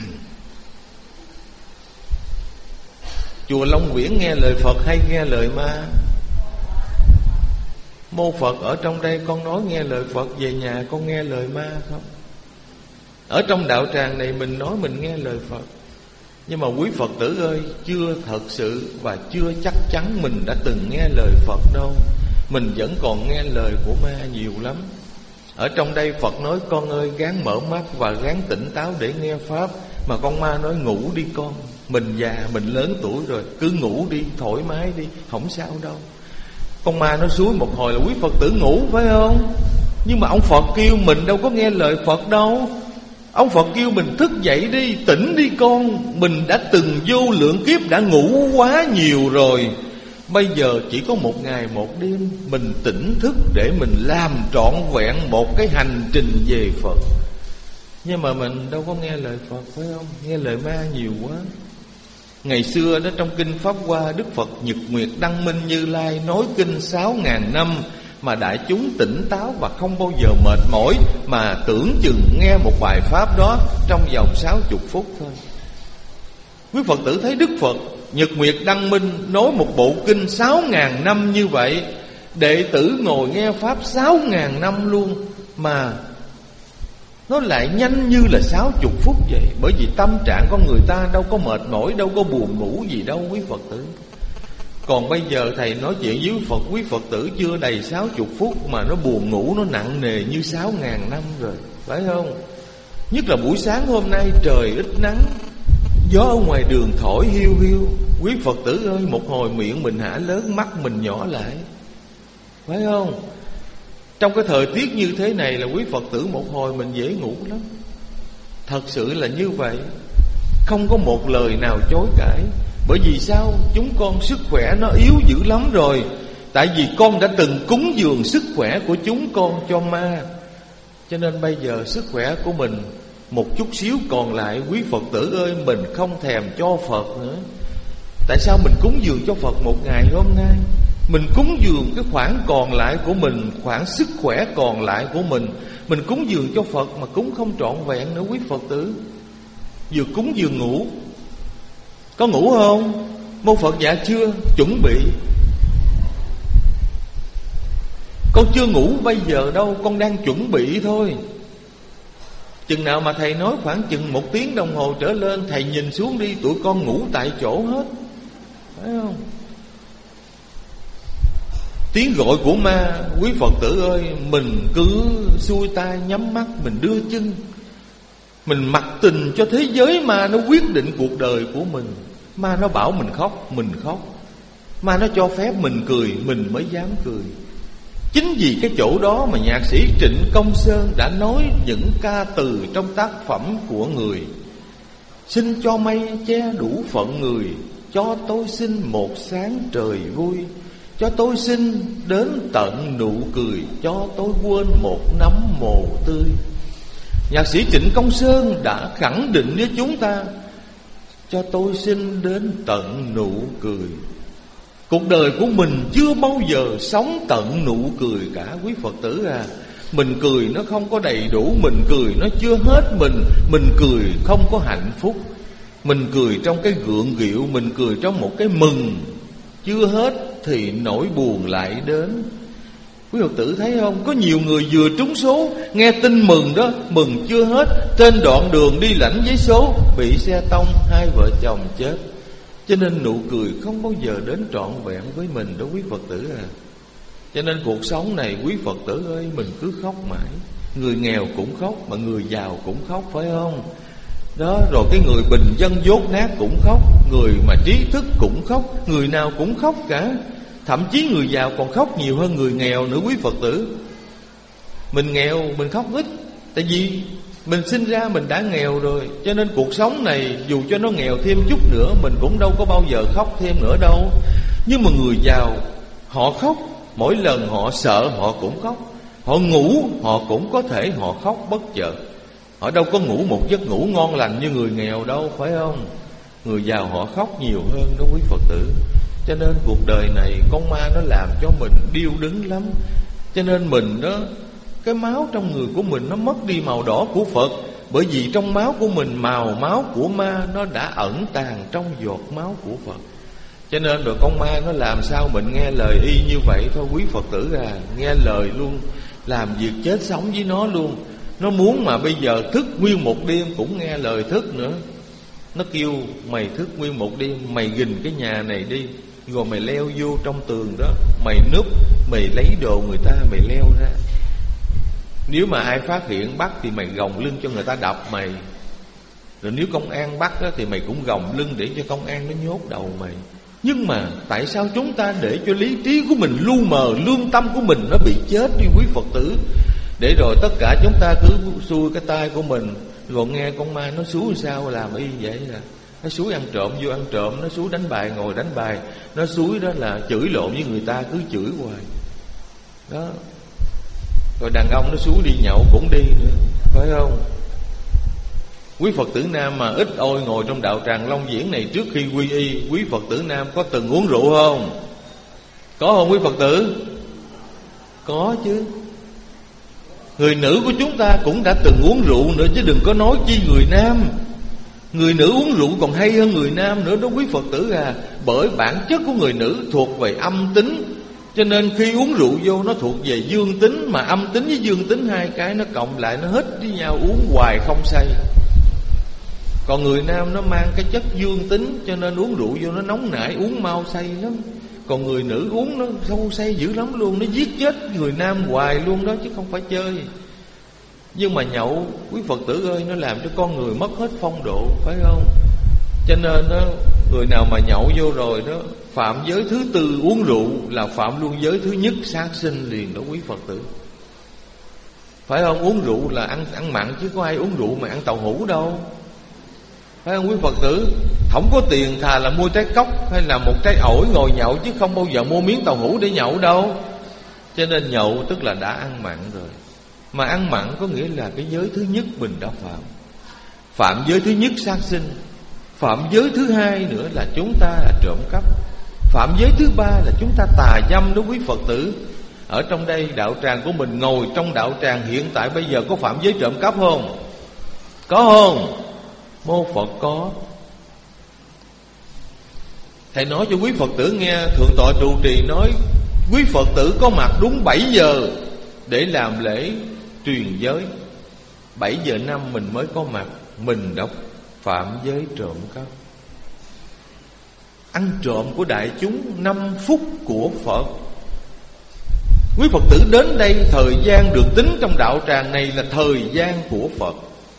Chùa Long Viễn nghe lời Phật hay nghe lời ma? Mô Phật ở trong đây con nói nghe lời Phật, về nhà con nghe lời ma không? Ở trong đạo tràng này mình nói mình nghe lời Phật, nhưng mà quý Phật tử ơi, chưa thật sự và chưa chắc chắn mình đã từng nghe lời Phật đâu. Mình vẫn còn nghe lời của ma nhiều lắm. Ở trong đây Phật nói con ơi gắng mở mắt và gắng tỉnh táo để nghe Pháp. Mà con ma nói ngủ đi con, mình già mình lớn tuổi rồi, cứ ngủ đi, thoải mái đi, không sao đâu. Con ma nó xúi một hồi là quý Phật tử ngủ, phải không? Nhưng mà ông Phật kêu mình đâu có nghe lời Phật đâu. Ông Phật kêu mình thức dậy đi, tỉnh đi con. Mình đã từng vô lượng kiếp đã ngủ quá nhiều rồi. Bây giờ chỉ có một ngày một đêm mình tỉnh thức để mình làm trọn vẹn một cái hành trình về Phật. Nhưng mà mình đâu có nghe lời Phật, phải không? Nghe lời ma nhiều quá. Ngày xưa đó trong kinh Pháp Hoa, Đức Phật Nhật Nguyệt Đăng Minh Như Lai nói kinh sáu ngàn năm mà đại chúng tỉnh táo và không bao giờ mệt mỏi, mà tưởng chừng nghe một bài pháp đó trong vòng sáu chục phút thôi. Quý Phật tử thấy Đức Phật Nhật Nguyệt Đăng Minh nói một bộ kinh sáu ngàn năm như vậy, đệ tử ngồi nghe pháp sáu ngàn năm luôn, mà nó lại nhanh như là sáu chục phút vậy. Bởi vì tâm trạng con người ta đâu có mệt mỏi, đâu có buồn ngủ gì đâu quý Phật tử. Còn bây giờ thầy nói chuyện với Phật, quý Phật tử chưa đầy sáu chục phút mà nó buồn ngủ, nó nặng nề như sáu ngàn năm rồi, phải không? Nhất là buổi sáng hôm nay trời ít nắng, gió ở ngoài đường thổi hiu hiu. Quý Phật tử ơi, một hồi miệng mình hả lớn, mắt mình nhỏ lại, phải không? Trong cái thời tiết như thế này là quý Phật tử một hồi mình dễ ngủ lắm. Thật sự là như vậy, không có một lời nào chối cãi. Bởi vì sao? Chúng con sức khỏe nó yếu dữ lắm rồi. Tại vì con đã từng cúng dường sức khỏe của chúng con cho ma, cho nên bây giờ sức khỏe của mình một chút xíu còn lại, quý Phật tử ơi, mình không thèm cho Phật nữa. Tại sao mình cúng dường cho Phật một ngày hôm nay? Mình cúng dường cái khoản còn lại của mình, khoản sức khỏe còn lại của mình, mình cúng dường cho Phật mà cúng không trọn vẹn nữa quý Phật tử. Vừa cúng vừa ngủ. Có ngủ không? Mô Phật dạ chưa, chuẩn bị. Con chưa ngủ bây giờ đâu, con đang chuẩn bị thôi. Chừng nào mà thầy nói khoảng chừng một tiếng đồng hồ trở lên, thầy nhìn xuống đi, tụi con ngủ tại chỗ hết, phải không? Tiếng gọi của ma, quý Phật tử ơi, mình cứ xuôi tay nhắm mắt, mình đưa chân, mình mặc tình cho thế giới ma nó quyết định cuộc đời của mình. Ma nó bảo mình khóc, mình khóc. Ma nó cho phép mình cười, mình mới dám cười. Chính vì cái chỗ đó mà nhạc sĩ Trịnh Công Sơn đã nói những ca từ trong tác phẩm của người: xin cho mây che đủ phận người, cho tôi xin một sáng trời vui, cho tôi xin đến tận nụ cười, cho tôi quên một nắm mồ tươi. Nhạc sĩ Trịnh Công Sơn đã khẳng định với chúng ta: cho tôi xin đến tận nụ cười. Cuộc đời của mình chưa bao giờ sống tận nụ cười cả quý Phật tử à. Mình cười nó không có đầy đủ, mình cười nó chưa hết mình, mình cười không có hạnh phúc. Mình cười trong cái gượng gịu, mình cười trong một cái mừng chưa hết thì nỗi buồn lại đến. Quý Phật tử thấy không? Có nhiều người vừa trúng số, nghe tin mừng đó, mừng chưa hết, trên đoạn đường đi lãnh giấy số bị xe tông, hai vợ chồng chết. Cho nên nụ cười không bao giờ đến trọn vẹn với mình đó quý Phật tử à. Cho nên cuộc sống này quý Phật tử ơi, mình cứ khóc mãi. Người nghèo cũng khóc, mà người giàu cũng khóc, phải không? Đó, rồi cái người bình dân dốt nát cũng khóc, người mà trí thức cũng khóc, người nào cũng khóc cả. Thậm chí người giàu còn khóc nhiều hơn người nghèo nữa quý Phật tử. Mình nghèo mình khóc ít, tại vì mình sinh ra mình đã nghèo rồi. Cho nên cuộc sống này dù cho nó nghèo thêm chút nữa, mình cũng đâu có bao giờ khóc thêm nữa đâu. Nhưng mà người giàu họ khóc, mỗi lần họ sợ họ cũng khóc. Họ ngủ họ cũng có thể họ khóc bất chợt. Họ đâu có ngủ một giấc ngủ ngon lành như người nghèo đâu, phải không? Người giàu họ khóc nhiều hơn đó quý Phật tử. Cho nên cuộc đời này con ma nó làm cho mình điêu đứng lắm. Cho nên mình đó, cái máu trong người của mình nó mất đi màu đỏ của Phật. Bởi vì trong máu của mình, màu máu của ma nó đã ẩn tàng trong giọt máu của Phật. Cho nên rồi con ma nó làm sao mình nghe lời y như vậy thôi quý Phật tử à. Nghe lời luôn, làm việc chết sống với nó luôn. Nó muốn mà bây giờ thức nguyên một đêm cũng nghe lời thức nữa. Nó kêu mày thức nguyên một đêm, mày gìn cái nhà này đi, rồi mày leo vô trong tường đó, mày núp, mày lấy đồ người ta, mày leo ra. Nếu mà ai phát hiện bắt thì mày gồng lưng cho người ta đập mày. Rồi nếu công an bắt đó, thì mày cũng gồng lưng để cho công an nó nhốt đầu mày. Nhưng mà tại sao chúng ta để cho lý trí của mình lu mờ, lương tâm của mình nó bị chết đi quý Phật tử? Để rồi tất cả chúng ta cứ xuôi cái tay của mình, rồi nghe con ma nó xúi sao làm y vậy à. Nó xúi ăn trộm vô ăn trộm, nó xúi đánh bài ngồi đánh bài, nó xúi đó là chửi lộn với người ta, cứ chửi hoài đó. Rồi đàn ông nó xúi đi nhậu cũng đi nữa, phải không? Quý Phật tử Nam mà ít ôi ngồi trong đạo tràng Long Diễn này, trước khi quy y, quý Phật tử Nam có từng uống rượu không? Có không quý Phật tử? Có chứ. Người nữ của chúng ta cũng đã từng uống rượu nữa, chứ đừng có nói chi người nam. Người nữ uống rượu còn hay hơn người nam nữa đó quý Phật tử à. Bởi bản chất của người nữ thuộc về âm tính, cho nên khi uống rượu vô nó thuộc về dương tính. Mà âm tính với dương tính hai cái nó cộng lại, nó hết với nhau, uống hoài không say. Còn người nam nó mang cái chất dương tính, cho nên uống rượu vô nó nóng nảy, uống mau say lắm. Còn người nữ uống nó sâu say dữ lắm luôn, nó giết chết người nam hoài luôn đó, chứ không phải chơi. Nhưng mà nhậu, quý Phật tử ơi, nó làm cho con người mất hết phong độ, phải không? Cho nên đó, người nào mà nhậu vô rồi đó, phạm giới thứ tư uống rượu là phạm luôn giới thứ nhất sát sinh liền đó quý Phật tử. Phải không? Uống rượu là ăn ăn mặn, chứ có ai uống rượu mà ăn tàu hũ đâu. Phải không quý Phật tử? Không có tiền thà là mua trái cóc hay là một trái ổi ngồi nhậu, chứ không bao giờ mua miếng tàu hũ để nhậu đâu. Cho nên nhậu tức là đã ăn mặn rồi. Mà ăn mặn có nghĩa là cái giới thứ nhất mình đã phạm. Phạm giới thứ nhất sát sinh. Phạm giới thứ hai nữa là chúng ta là trộm cắp. Phạm giới thứ ba là chúng ta tà dâm đó quý Phật tử. Ở trong đây đạo tràng của mình, ngồi trong đạo tràng hiện tại bây giờ có phạm giới trộm cắp không? Có không? Mô Phật có. Thầy nói cho quý Phật tử nghe, Thượng tọa trụ trì nói quý Phật tử có mặt đúng bảy giờ để làm lễ truyền giới. Bảy giờ năm mình mới có mặt, mình đã phạm giới trộm cắp. Ăn trộm của đại chúng năm phút của Phật. Quý Phật tử đến đây, thời gian được tính trong đạo tràng này là thời gian của Phật.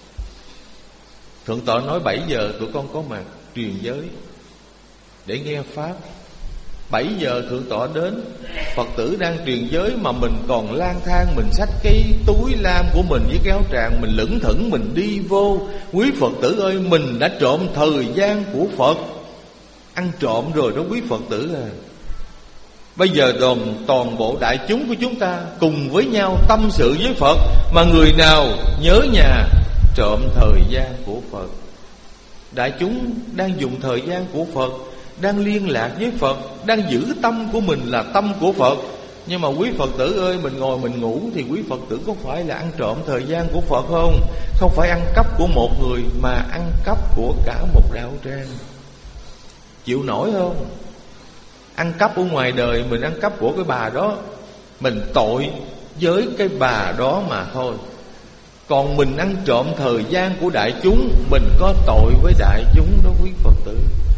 Thượng tọa nói bảy giờ tụi con có mặt truyền giới để nghe Pháp. Bảy giờ Thượng tọa đến, Phật tử đang truyền giới mà mình còn lang thang, mình xách cái túi lam của mình với cái áo tràng, mình lững thững mình đi vô. Quý Phật tử ơi, mình đã trộm thời gian của Phật. Ăn trộm rồi đó quý Phật tử à. Bây giờ toàn, toàn bộ đại chúng của chúng ta cùng với nhau tâm sự với Phật, mà người nào nhớ nhà trộm thời gian của Phật. Đại chúng đang dùng thời gian của Phật, đang liên lạc với Phật, đang giữ tâm của mình là tâm của Phật. Nhưng mà quý Phật tử ơi, mình ngồi mình ngủ thì quý Phật tử có phải là ăn trộm thời gian của Phật không? Không phải ăn cắp của một người, mà ăn cắp của cả một đạo tràng. Chịu nổi không? Ăn cắp ở ngoài đời, mình ăn cắp của cái bà đó, mình tội với cái bà đó mà thôi. Còn mình ăn trộm thời gian của đại chúng, mình có tội với đại chúng đó quý Phật tử.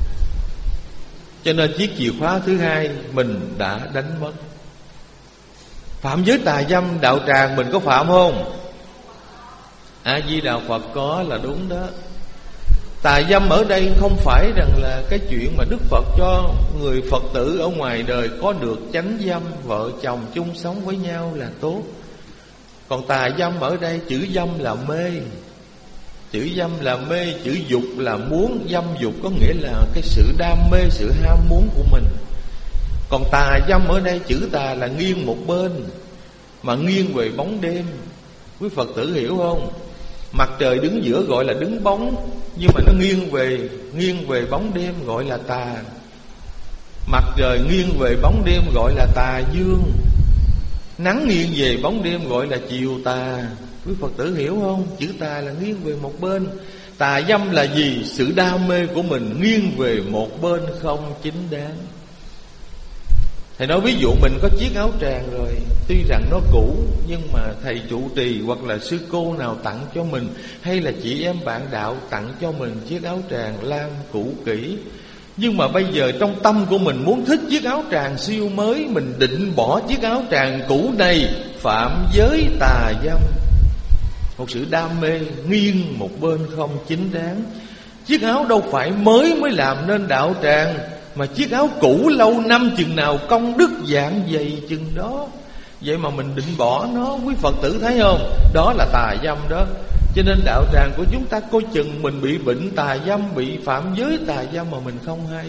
Cho nên chiếc chìa khóa thứ hai mình đã đánh mất. Phạm giới tà dâm đạo tràng mình có phạm không? A Di Đà Phật có là đúng đó. Tà dâm ở đây không phải rằng là cái chuyện mà Đức Phật cho người Phật tử ở ngoài đời có được chánh dâm, vợ chồng chung sống với nhau là tốt. Còn tà dâm ở đây, chữ dâm là mê. Chữ dâm là mê, chữ dục là muốn. Dâm dục có nghĩa là cái sự đam mê, sự ham muốn của mình. Còn tà dâm ở đây, chữ tà là nghiêng một bên, mà nghiêng về bóng đêm. Quý Phật tử hiểu không? Mặt trời đứng giữa gọi là đứng bóng, nhưng mà nó nghiêng về nghiêng về bóng đêm gọi là tà. Mặt trời nghiêng về bóng đêm gọi là tà dương. Nắng nghiêng về bóng đêm gọi là chiều tà. Quý Phật tử hiểu không? Chữ tà là nghiêng về một bên. Tà dâm là gì? Sự đam mê của mình nghiêng về một bên không chính đáng. Thầy nói ví dụ mình có chiếc áo tràng rồi, tuy rằng nó cũ, nhưng mà thầy trụ trì hoặc là sư cô nào tặng cho mình, hay là chị em bạn đạo tặng cho mình chiếc áo tràng lam cũ kỹ. Nhưng mà bây giờ trong tâm của mình muốn thích chiếc áo tràng siêu mới, mình định bỏ chiếc áo tràng cũ này, phạm giới tà dâm. Một sự đam mê nghiêng một bên không chính đáng. Chiếc áo đâu phải mới mới làm nên đạo tràng, mà chiếc áo cũ lâu năm chừng nào công đức dạng dày chừng đó. Vậy mà mình định bỏ nó, quý Phật tử thấy không? Đó là tà dâm đó. Cho nên đạo tràng của chúng ta coi chừng mình bị bệnh tà dâm, bị phạm giới tà dâm mà mình không hay.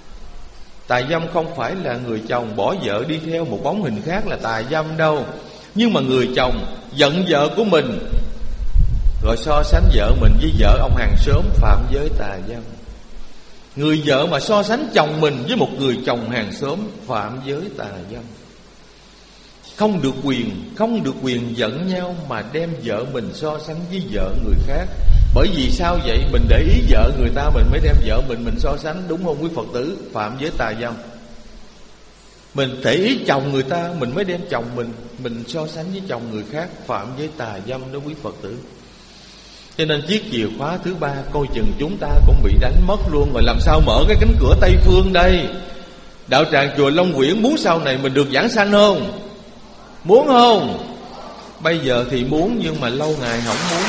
Tà dâm không phải là người chồng bỏ vợ đi theo một bóng hình khác là tà dâm đâu. Nhưng mà người chồng giận vợ của mình, Rồi so sánh vợ mình với vợ ông hàng xóm, phạm giới tà dâm. Người vợ mà so sánh chồng mình với một người chồng hàng xóm, phạm giới tà dâm. Không được quyền, không được quyền giận nhau mà đem vợ mình so sánh với vợ người khác. Bởi vì sao vậy? Mình để ý vợ người ta mình mới đem vợ mình mình so sánh, đúng không quý Phật tử? Phạm giới tà dâm. Mình để ý chồng người ta mình mới đem chồng mình mình so sánh với chồng người khác, phạm giới tà dâm đó quý Phật tử. Cho nên chiếc chìa khóa thứ ba coi chừng chúng ta cũng bị đánh mất luôn. Rồi làm sao mở cái cánh cửa Tây Phương đây? Đạo tràng chùa Long Quyển muốn sau này mình được giảng sanh không? Muốn không? Bây giờ thì muốn, nhưng mà lâu ngày không muốn.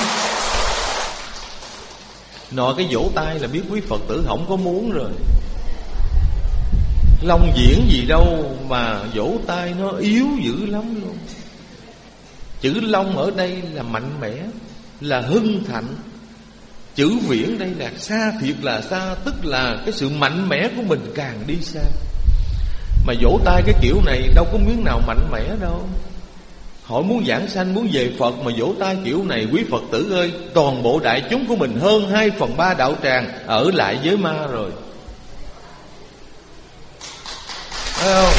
Nội cái vỗ tay là biết quý Phật tử không có muốn rồi. Long diễn gì đâu mà vỗ tay nó yếu dữ lắm luôn. Chữ long ở đây là mạnh mẽ, là hưng thạnh. Chữ viễn đây là xa thiệt là xa, tức là cái sự mạnh mẽ của mình càng đi xa. Mà vỗ tay cái kiểu này đâu có miếng nào mạnh mẽ đâu. Hỏi muốn giảng sanh, muốn về Phật mà vỗ tay kiểu này, quý Phật tử ơi, toàn bộ đại chúng của mình hơn hai phần ba đạo tràng ở lại với ma rồi. Thấy không?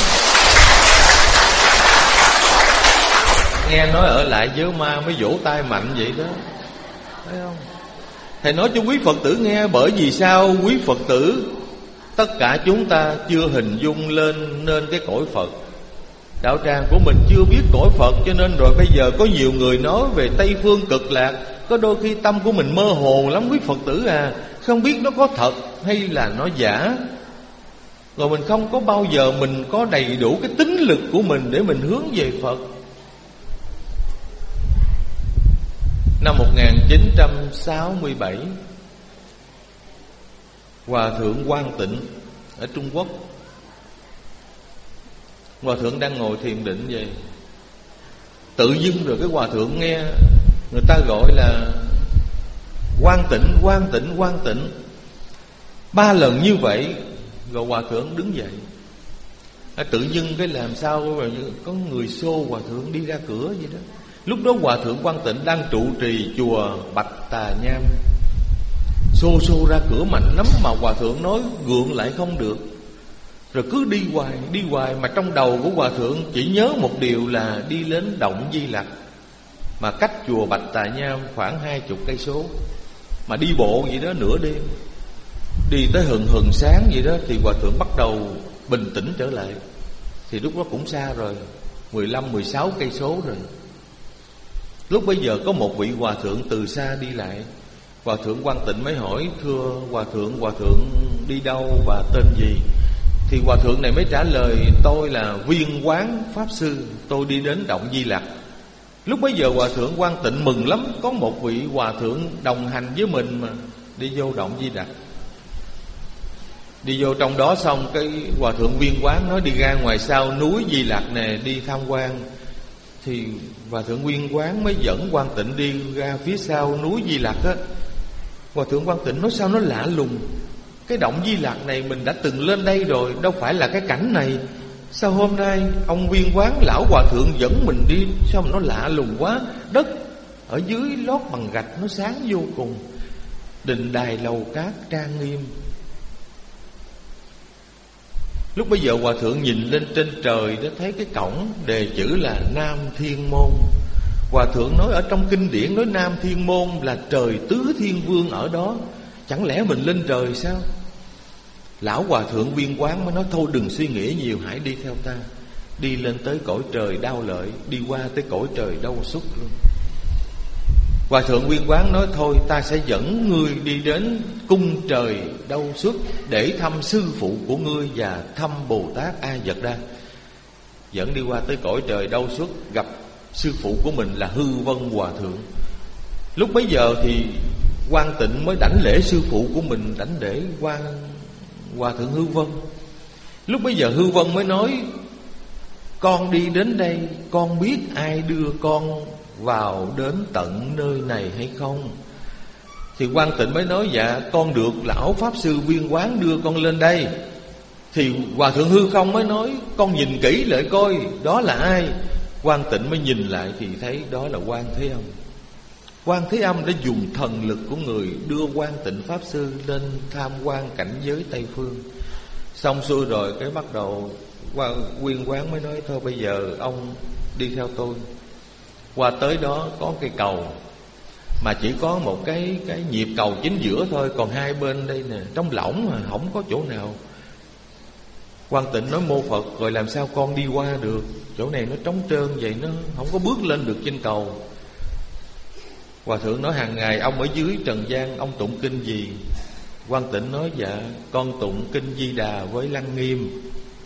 Nghe nói ở lại với ma mới vỗ tay mạnh vậy đó. Thấy không? Thầy nói cho quý Phật tử nghe, bởi vì sao quý Phật tử tất cả chúng ta chưa hình dung lên nên cái cõi Phật. Đạo tràng của mình chưa biết cõi Phật, cho nên rồi bây giờ có nhiều người nói về Tây Phương Cực Lạc. Có đôi khi tâm của mình mơ hồ lắm quý Phật tử à, không biết nó có thật hay là nó giả. Rồi mình không có bao giờ mình có đầy đủ cái tính lực của mình để mình hướng về Phật. Năm một nghìn chín trăm sáu mươi bảy, Hòa thượng Quang Tịnh ở Trung Quốc, Hòa thượng đang ngồi thiền định vậy, tự dưng rồi cái Hòa thượng nghe người ta gọi là Quang Tịnh, Quang Tịnh, Quang Tịnh ba lần như vậy. Rồi Hòa thượng đứng dậy. À, tự dưng cái làm sao rồi có người xô Hòa thượng đi ra cửa vậy đó. Lúc đó Hòa thượng Quang Tịnh đang trụ trì chùa Bạch Tà Nham. Xô xô ra cửa mạnh lắm mà Hòa thượng nói gượng lại không được. Rồi cứ đi hoài, đi hoài. Mà trong đầu của Hòa thượng chỉ nhớ một điều là đi đến Động Di Lặc, mà cách chùa Bạch Tà Nham khoảng hai chục cây số. Mà đi bộ vậy đó nửa đêm, đi tới hừng hừng sáng vậy đó, thì Hòa thượng bắt đầu bình tĩnh trở lại. Thì lúc đó cũng xa rồi, mười lăm mười sáu cây số rồi. Lúc bây giờ có một vị Hòa thượng từ xa đi lại. Hòa thượng Quang Tịnh mới hỏi: thưa Hòa thượng, Hòa thượng đi đâu và tên gì? Thì Hòa thượng này mới trả lời: tôi là Viên Quán Pháp Sư, tôi đi đến Động Di Lặc. Lúc bấy giờ Hòa thượng Quang Tịnh mừng lắm, có một vị Hòa thượng đồng hành với mình mà. Đi vô Động Di Lặc, đi vô trong đó xong cái Hòa thượng Viên Quán nói đi ra ngoài sau núi Di Lặc nè, đi tham quan. Thì Hòa thượng Viên Quán mới dẫn Quang Tịnh đi ra phía sau núi Di Lặc á. Hòa thượng Quang Tịnh nói sao nó lạ lùng, cái Động Di Lặc này mình đã từng lên đây rồi, đâu phải là cái cảnh này. Sao hôm nay ông Viên Quán lão Hòa thượng dẫn mình đi, sao mà nó lạ lùng quá. Đất ở dưới lót bằng gạch, nó sáng vô cùng, đình đài lầu cát trang nghiêm. Lúc bây giờ Hòa thượng nhìn lên trên trời đó, thấy cái cổng đề chữ là Nam Thiên Môn. Hòa thượng nói ở trong kinh điển nói Nam Thiên Môn là trời tứ thiên vương ở đó, chẳng lẽ mình lên trời sao? Lão Hòa thượng Viên Quán mới nói thôi đừng suy nghĩ nhiều, hãy đi theo ta. Đi lên tới cõi trời Đao Lợi, đi qua tới cõi trời Đâu Xuất luôn. Hòa thượng Viên Quán nói thôi ta sẽ dẫn ngươi đi đến cung trời Đâu Xuất để thăm sư phụ của ngươi và thăm Bồ Tát A Dật Đa. Dẫn đi qua tới cõi trời Đâu Xuất, gặp sư phụ của mình là Hư Vân Hòa thượng. Lúc bấy giờ thì Quang Tịnh mới đảnh lễ sư phụ của mình, đảnh lễ Quang Hòa thượng Hư Vân. Lúc bấy giờ Hư Vân mới nói: con đi đến đây, con biết ai đưa con vào đến tận nơi này hay không? Thì Quang Tịnh mới nói: dạ con được lão Pháp Sư Viên Quán đưa con lên đây. Thì Hòa thượng Hư Không mới nói: con nhìn kỹ lại coi đó là ai. Quang Tịnh mới nhìn lại thì thấy đó là Quan Thế Âm. Quan Thế Âm đã dùng thần lực của người đưa Quan Tịnh Pháp Sư lên tham quan cảnh giới Tây Phương. Xong xuôi rồi cái bắt đầu Nguyên Quán mới nói thôi bây giờ ông đi theo tôi. Qua tới đó có cây cầu, mà chỉ có một cái cái nhịp cầu chính giữa thôi, còn hai bên đây nè trống lỏng mà không có chỗ nào. Quan Tịnh nói mô Phật, rồi làm sao con đi qua được? Chỗ này nó trống trơn vậy, nó không có bước lên được trên cầu. Hòa thượng nói hàng ngày ông ở dưới trần gian ông tụng kinh gì? Quan Tịnh nói dạ con tụng kinh Di Đà với Lăng Nghiêm.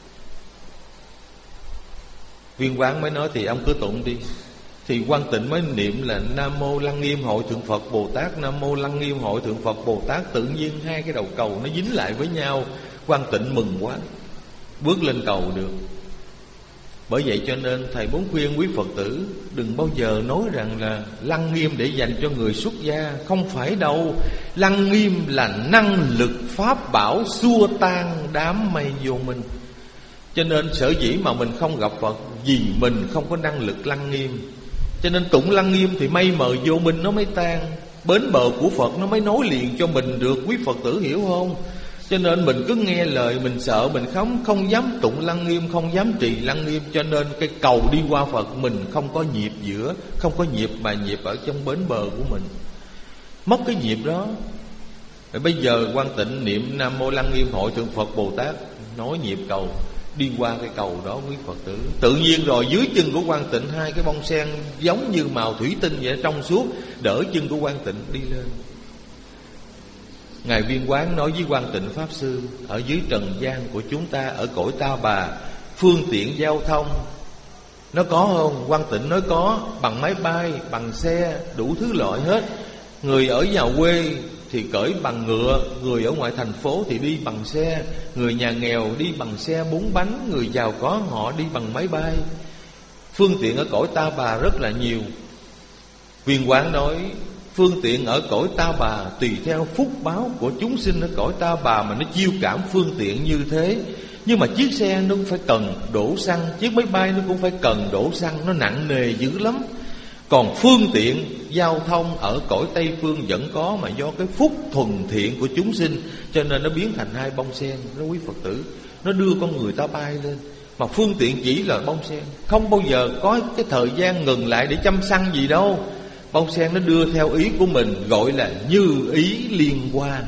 Viên Quán mới nói thì ông cứ tụng đi. Thì Quan Tịnh mới niệm là Nam Mô Lăng Nghiêm Hội Thượng Phật Bồ Tát, Nam Mô Lăng Nghiêm Hội Thượng Phật Bồ Tát. Tự nhiên hai cái đầu cầu nó dính lại với nhau. Quan Tịnh mừng quá, bước lên cầu được. Bởi vậy cho nên thầy muốn khuyên quý Phật tử đừng bao giờ nói rằng là Lăng Nghiêm để dành cho người xuất gia. Không phải đâu. Lăng Nghiêm là năng lực pháp bảo xua tan đám mây vô minh. Cho nên sở dĩ mà mình không gặp Phật vì mình không có năng lực Lăng Nghiêm. Cho nên tụng Lăng Nghiêm thì mây mờ vô minh nó mới tan, bến bờ của Phật nó mới nối liền cho mình được. Quý Phật tử hiểu không? Cho nên mình cứ nghe lời, mình sợ, mình không không dám tụng Lăng Nghiêm, không dám trì Lăng Nghiêm. Cho nên cái cầu đi qua Phật mình không có nhịp giữa, không có nhịp mà nhịp ở trong bến bờ của mình, mất cái nhịp đó. Rồi bây giờ Quan Tịnh niệm Nam Mô Lăng Nghiêm Hội Thượng Phật Bồ Tát, nói nhịp cầu đi qua cái cầu đó quý Phật tử. Tự nhiên rồi dưới chân của Quan Tịnh hai cái bông sen giống như màu thủy tinh vậy, trong suốt, đỡ chân của Quan Tịnh đi lên. Ngài Viên Quán nói với Quan Tịnh Pháp Sư, ở dưới trần gian của chúng ta, ở cõi Ta Bà, phương tiện giao thông nó có không? Quan Tịnh nói có, bằng máy bay, bằng xe, đủ thứ loại hết. Người ở nhà quê thì cởi bằng ngựa, người ở ngoài thành phố thì đi bằng xe, người nhà nghèo đi bằng xe bốn bánh, người giàu có họ đi bằng máy bay. Phương tiện ở cõi Ta Bà rất là nhiều. Viên Quán nói phương tiện ở cõi Ta Bà tùy theo phúc báo của chúng sinh ở cõi Ta Bà mà nó chiêu cảm phương tiện như thế. Nhưng mà chiếc xe nó cũng phải cần đổ xăng, chiếc máy bay nó cũng phải cần đổ xăng, nó nặng nề dữ lắm. Còn phương tiện giao thông ở cõi Tây Phương vẫn có, mà do cái phúc thuần thiện của chúng sinh cho nên nó biến thành hai bông sen đó quý Phật tử. Nó đưa con người ta bay lên. Mà phương tiện chỉ là bông sen, không bao giờ có cái thời gian ngừng lại để chăm xăng gì đâu. Bông sen nó đưa theo ý của mình, gọi là như ý liên quan.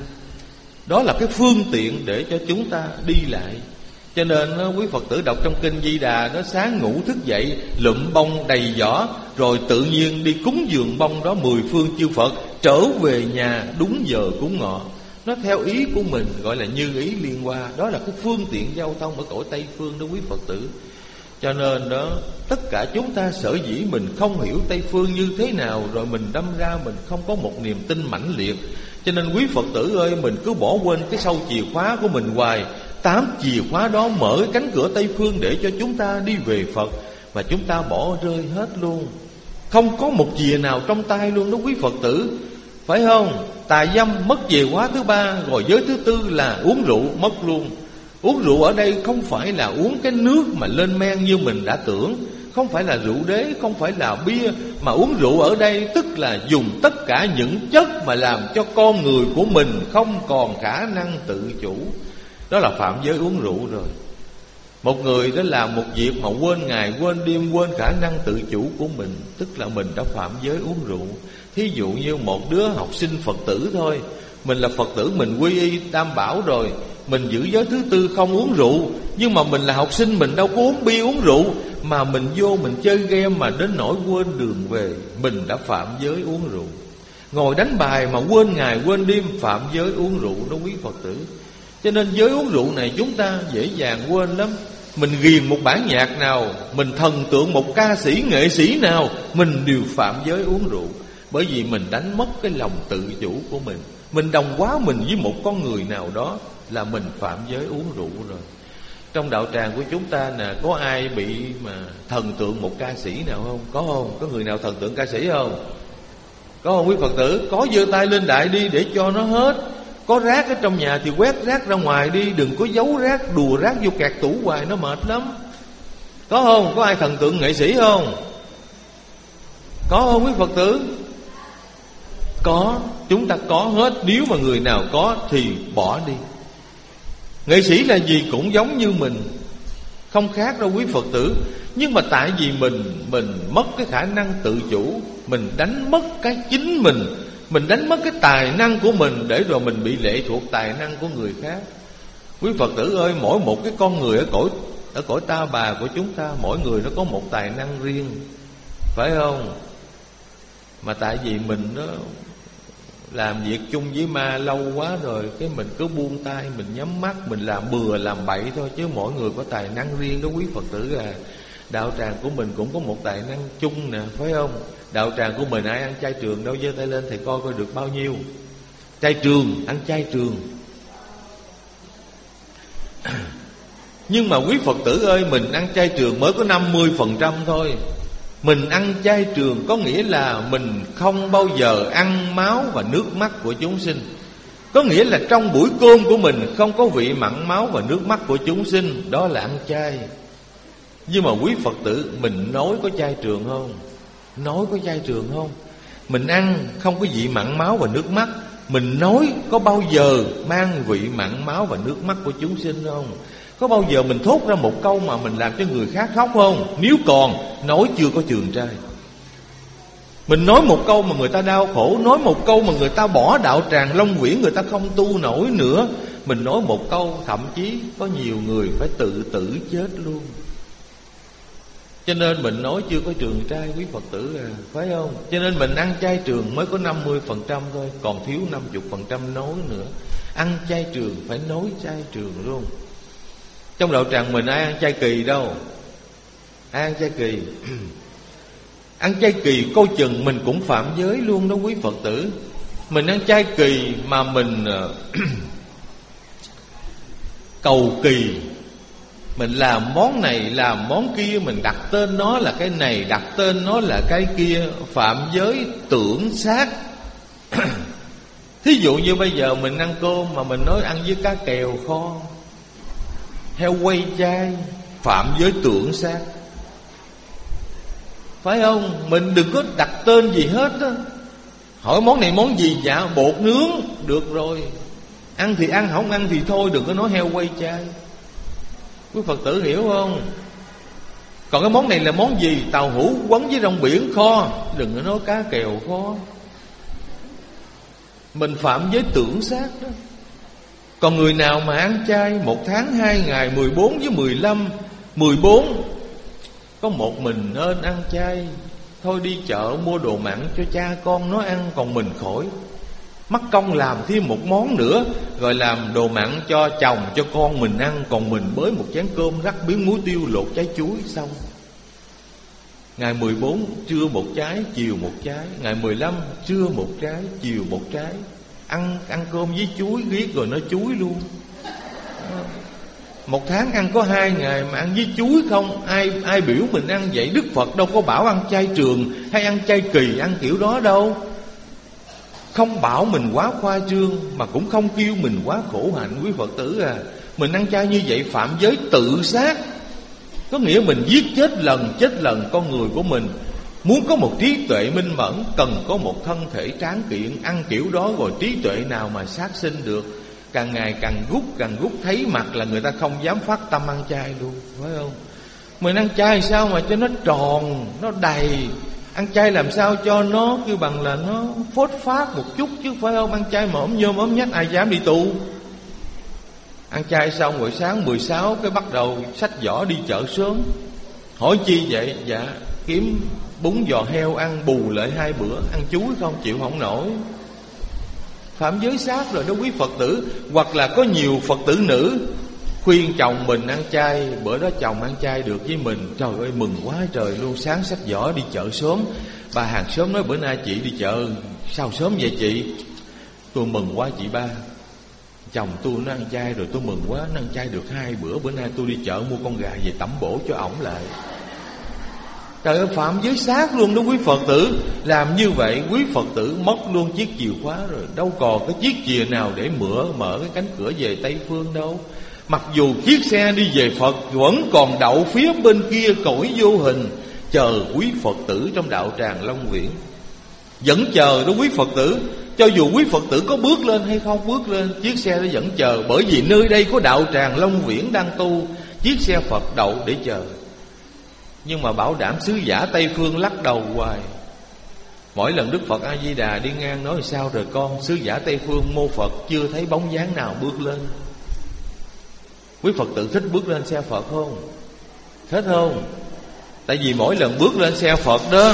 Đó là cái phương tiện để cho chúng ta đi lại. Cho nên quý Phật tử đọc trong kinh Di Đà, nó sáng ngủ thức dậy lụm bông đầy giỏ, rồi tự nhiên đi cúng dường bông đó mười phương chư Phật, trở về nhà đúng giờ cúng ngọ. Nó theo ý của mình, gọi là như ý liên hoa. Đó là cái phương tiện giao thông ở cõi Tây Phương đó quý Phật tử. Cho nên đó, tất cả chúng ta sở dĩ mình không hiểu Tây Phương như thế nào, rồi mình đâm ra mình không có một niềm tin mãnh liệt. Cho nên quý Phật tử ơi, mình cứ bỏ quên cái sâu chìa khóa của mình hoài. Tám chìa khóa đó mở cái cánh cửa Tây Phương để cho chúng ta đi về Phật, mà chúng ta bỏ rơi hết luôn. Không có một chìa nào trong tay luôn đó quý Phật tử, phải không? Tà dâm mất chìa khóa thứ ba, rồi giới thứ tư là uống rượu mất luôn. Uống rượu ở đây không phải là uống cái nước mà lên men như mình đã tưởng, không phải là rượu đế, không phải là bia, mà uống rượu ở đây tức là dùng tất cả những chất mà làm cho con người của mình không còn khả năng tự chủ. Đó là phạm giới uống rượu rồi. Một người đó làm một việc mà quên ngày, quên đêm, quên khả năng tự chủ của mình, tức là mình đã phạm giới uống rượu. Thí dụ như một đứa học sinh Phật tử thôi, mình là Phật tử, mình quy y Tam Bảo rồi, mình giữ giới thứ tư không uống rượu. Nhưng mà mình là học sinh, mình đâu có uống bia uống rượu, mà mình vô mình chơi game mà đến nỗi quên đường về, mình đã phạm giới uống rượu. Ngồi đánh bài mà quên ngày quên đêm, phạm giới uống rượu đó quý Phật tử. Cho nên giới uống rượu này chúng ta dễ dàng quên lắm. Mình ghiền một bản nhạc nào, mình thần tượng một ca sĩ, nghệ sĩ nào, mình đều phạm giới uống rượu. Bởi vì mình đánh mất cái lòng tự chủ của mình. Mình đồng hóa mình với một con người nào đó là mình phạm giới uống rượu rồi. Trong đạo tràng của chúng ta nè, có ai bị mà thần tượng một ca sĩ nào không? Có không? Có người nào thần tượng ca sĩ không? Có không quý Phật tử? Có giơ tay lên đại đi để cho nó hết. Có rác ở trong nhà thì quét rác ra ngoài đi, đừng có giấu rác, đùa rác vô kẹt tủ hoài, nó mệt lắm. Có không? Có ai thần tượng nghệ sĩ không? Có không quý Phật tử? Có, chúng ta có hết. Nếu mà người nào có thì bỏ đi. Nghệ sĩ là gì cũng giống như mình, không khác đâu quý Phật tử. Nhưng mà tại vì mình Mình mất cái khả năng tự chủ, mình đánh mất cái chính mình, mình đánh mất cái tài năng của mình, để rồi mình bị lệ thuộc tài năng của người khác. Quý Phật tử ơi, mỗi một cái con người ở cõi Ở cõi ta bà của chúng ta, mỗi người nó có một tài năng riêng, phải không? Mà tại vì mình nó làm việc chung với ma lâu quá rồi, cái mình cứ buông tay, mình nhắm mắt, mình làm bừa làm bậy thôi. Chứ mỗi người có tài năng riêng đó quý Phật tử à. Đạo tràng của mình cũng có một tài năng chung nè, phải không? Đạo tràng của mình ai ăn chay trường đâu, giơ tay lên thầy coi coi được bao nhiêu. Chay trường, ăn chay trường. Nhưng mà quý Phật tử ơi, mình ăn chay trường mới có năm mươi phần trăm thôi. Mình ăn chay trường có nghĩa là mình không bao giờ ăn máu và nước mắt của chúng sinh. Có nghĩa là trong buổi cơm của mình không có vị mặn máu và nước mắt của chúng sinh. Đó là ăn chay. Nhưng mà quý Phật tử, mình nói có chay trường không? Nói có chay trường không? Mình ăn không có vị mặn máu và nước mắt, mình nói có bao giờ mang vị mặn máu và nước mắt của chúng sinh không? Có bao giờ mình thốt ra một câu mà mình làm cho người khác khóc không? Nếu còn, nói chưa có trường trai. Mình nói một câu mà người ta đau khổ, nói một câu mà người ta bỏ đạo tràng Long Viễn, người ta không tu nổi nữa. Mình nói một câu, thậm chí có nhiều người phải tự tử chết luôn. Cho nên mình nói chưa có trường trai quý Phật tử à, phải không? Cho nên mình ăn chay trường mới có năm mươi phần trăm thôi, còn thiếu năm mươi phần trăm nói nữa. Ăn chay trường phải nói chay trường luôn. Trong đạo tràng mình ai ăn chay kỳ đâu. Ai ăn chay kỳ Ăn chay kỳ coi chừng mình cũng phạm giới luôn đó quý Phật tử. Mình ăn chay kỳ mà mình cầu kỳ, mình làm món này làm món kia, mình đặt tên nó là cái này, đặt tên nó là cái kia, phạm giới tưởng sát. Thí dụ như bây giờ mình ăn cơm mà mình nói ăn với cá kèo kho, heo quay chay, phạm giới tưởng sát, phải không? Mình đừng có đặt tên gì hết á. Hỏi món này món gì? Dạ bột nướng. Được rồi, ăn thì ăn, không ăn thì thôi, đừng có nói heo quay chay. Quý Phật tử hiểu không? Còn cái món này là món gì? Tàu hũ quấn với rong biển kho, đừng có nói cá kèo kho. Mình phạm giới tưởng sát đó. Còn người nào mà ăn chay một tháng hai ngày, mười bốn với mười lăm, mười bốn có một mình nên ăn chay, thôi đi chợ mua đồ mặn cho cha con nó ăn, còn mình khỏi mắc công làm thêm một món nữa, rồi làm đồ mặn cho chồng cho con mình ăn, còn mình bới một chén cơm rắc miếng muối tiêu lột trái chuối xong. Ngày mười bốn trưa một trái, chiều một trái. Ngày mười lăm trưa một trái, chiều một trái. Ăn ăn cơm với chuối riết rồi nó chuối luôn. Một tháng ăn có hai ngày mà ăn với chuối không. Ai ai biểu mình ăn vậy? Đức Phật đâu có bảo ăn chay trường hay ăn chay kỳ, ăn kiểu đó đâu. Không bảo mình quá khoa trương, mà cũng không kêu mình quá khổ hạnh quý Phật tử à. Mình ăn chay như vậy phạm giới tự sát. Có nghĩa mình giết chết lần chết lần con người của mình. Muốn có một trí tuệ minh mẫn, cần có một thân thể tráng kiện. Ăn kiểu đó rồi trí tuệ nào mà sát sinh được. Càng ngày càng rút, càng rút, thấy mặt là người ta không dám phát tâm ăn chay luôn, phải không? Mình ăn chay sao mà cho nó tròn, nó đầy. Ăn chay làm sao cho nó kêu bằng là nó phốt phát một chút chứ, phải không? Ăn chay mà ốm nhôm ốm nhách ai dám đi tu. Ăn chay xong rồi sáng mười sáu cái bắt đầu xách giỏ đi chợ sớm. Hỏi chi vậy? Dạ kiếm bún giò heo ăn bù lại hai bữa. Ăn chuối không chịu không nổi. Phạm giới sát rồi đó quý Phật tử. Hoặc là có nhiều Phật tử nữ khuyên chồng mình ăn chay. Bữa đó chồng ăn chay được với mình, trời ơi mừng quá trời luôn. Sáng xách giỏ đi chợ sớm. Bà hàng xóm nói bữa nay chị đi chợ sao sớm vậy chị? Tôi mừng quá chị ba, chồng tôi nó ăn chay rồi, tôi mừng quá. Nó ăn chay được hai bữa, bữa nay tôi đi chợ mua con gà về tẩm bổ cho ổng lại. Trời ơi phạm giới sát luôn đó quý Phật tử. Làm như vậy quý Phật tử mất luôn chiếc chìa khóa rồi. Đâu còn cái chiếc chìa nào để mở mở cái cánh cửa về Tây Phương đâu. Mặc dù chiếc xe đi về Phật vẫn còn đậu phía bên kia cõi vô hình, chờ quý Phật tử trong đạo tràng Long Viễn. Dẫn chờ đó quý Phật tử. Cho dù quý Phật tử có bước lên hay không bước lên, chiếc xe đó vẫn chờ. Bởi vì nơi đây có đạo tràng Long Viễn đang tu, chiếc xe Phật đậu để chờ. Nhưng mà bảo đảm sứ giả Tây Phương lắc đầu hoài. Mỗi lần Đức Phật A Di Đà đi ngang nói sao rồi con, sứ giả Tây Phương mô Phật chưa thấy bóng dáng nào bước lên. Quý Phật tử thích bước lên xe Phật không? Thích không? Tại vì mỗi lần bước lên xe Phật đó,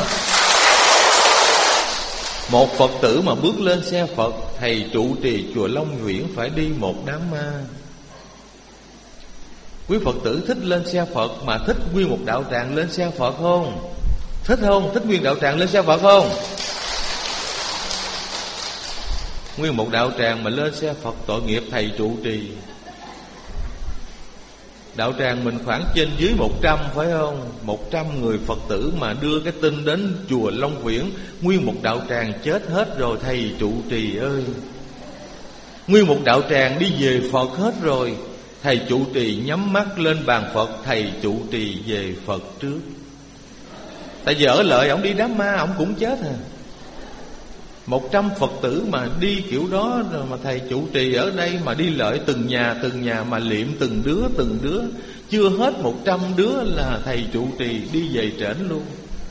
một Phật tử mà bước lên xe Phật, thầy trụ trì chùa Long Viễn phải đi một đám ma. Quý Phật tử thích lên xe Phật mà thích nguyên một đạo tràng lên xe Phật không? Thích không? Thích nguyên đạo tràng lên xe Phật không? Nguyên một đạo tràng mà lên xe Phật tội nghiệp thầy trụ trì. Đạo tràng mình khoảng trên dưới một trăm phải không? Một trăm người Phật tử mà đưa cái tin đến chùa Long Viễn, nguyên một đạo tràng chết hết rồi thầy trụ trì ơi. Nguyên một đạo tràng đi về Phật hết rồi, thầy trụ trì nhắm mắt lên bàn Phật, thầy trụ trì về Phật trước. Tại vì ở lợi ổng đi đám ma ổng cũng chết à. Một trăm Phật tử mà đi kiểu đó, mà thầy trụ trì ở đây mà đi lợi từng nhà từng nhà mà liệm từng đứa từng đứa, chưa hết một trăm đứa là thầy trụ trì đi về trển luôn,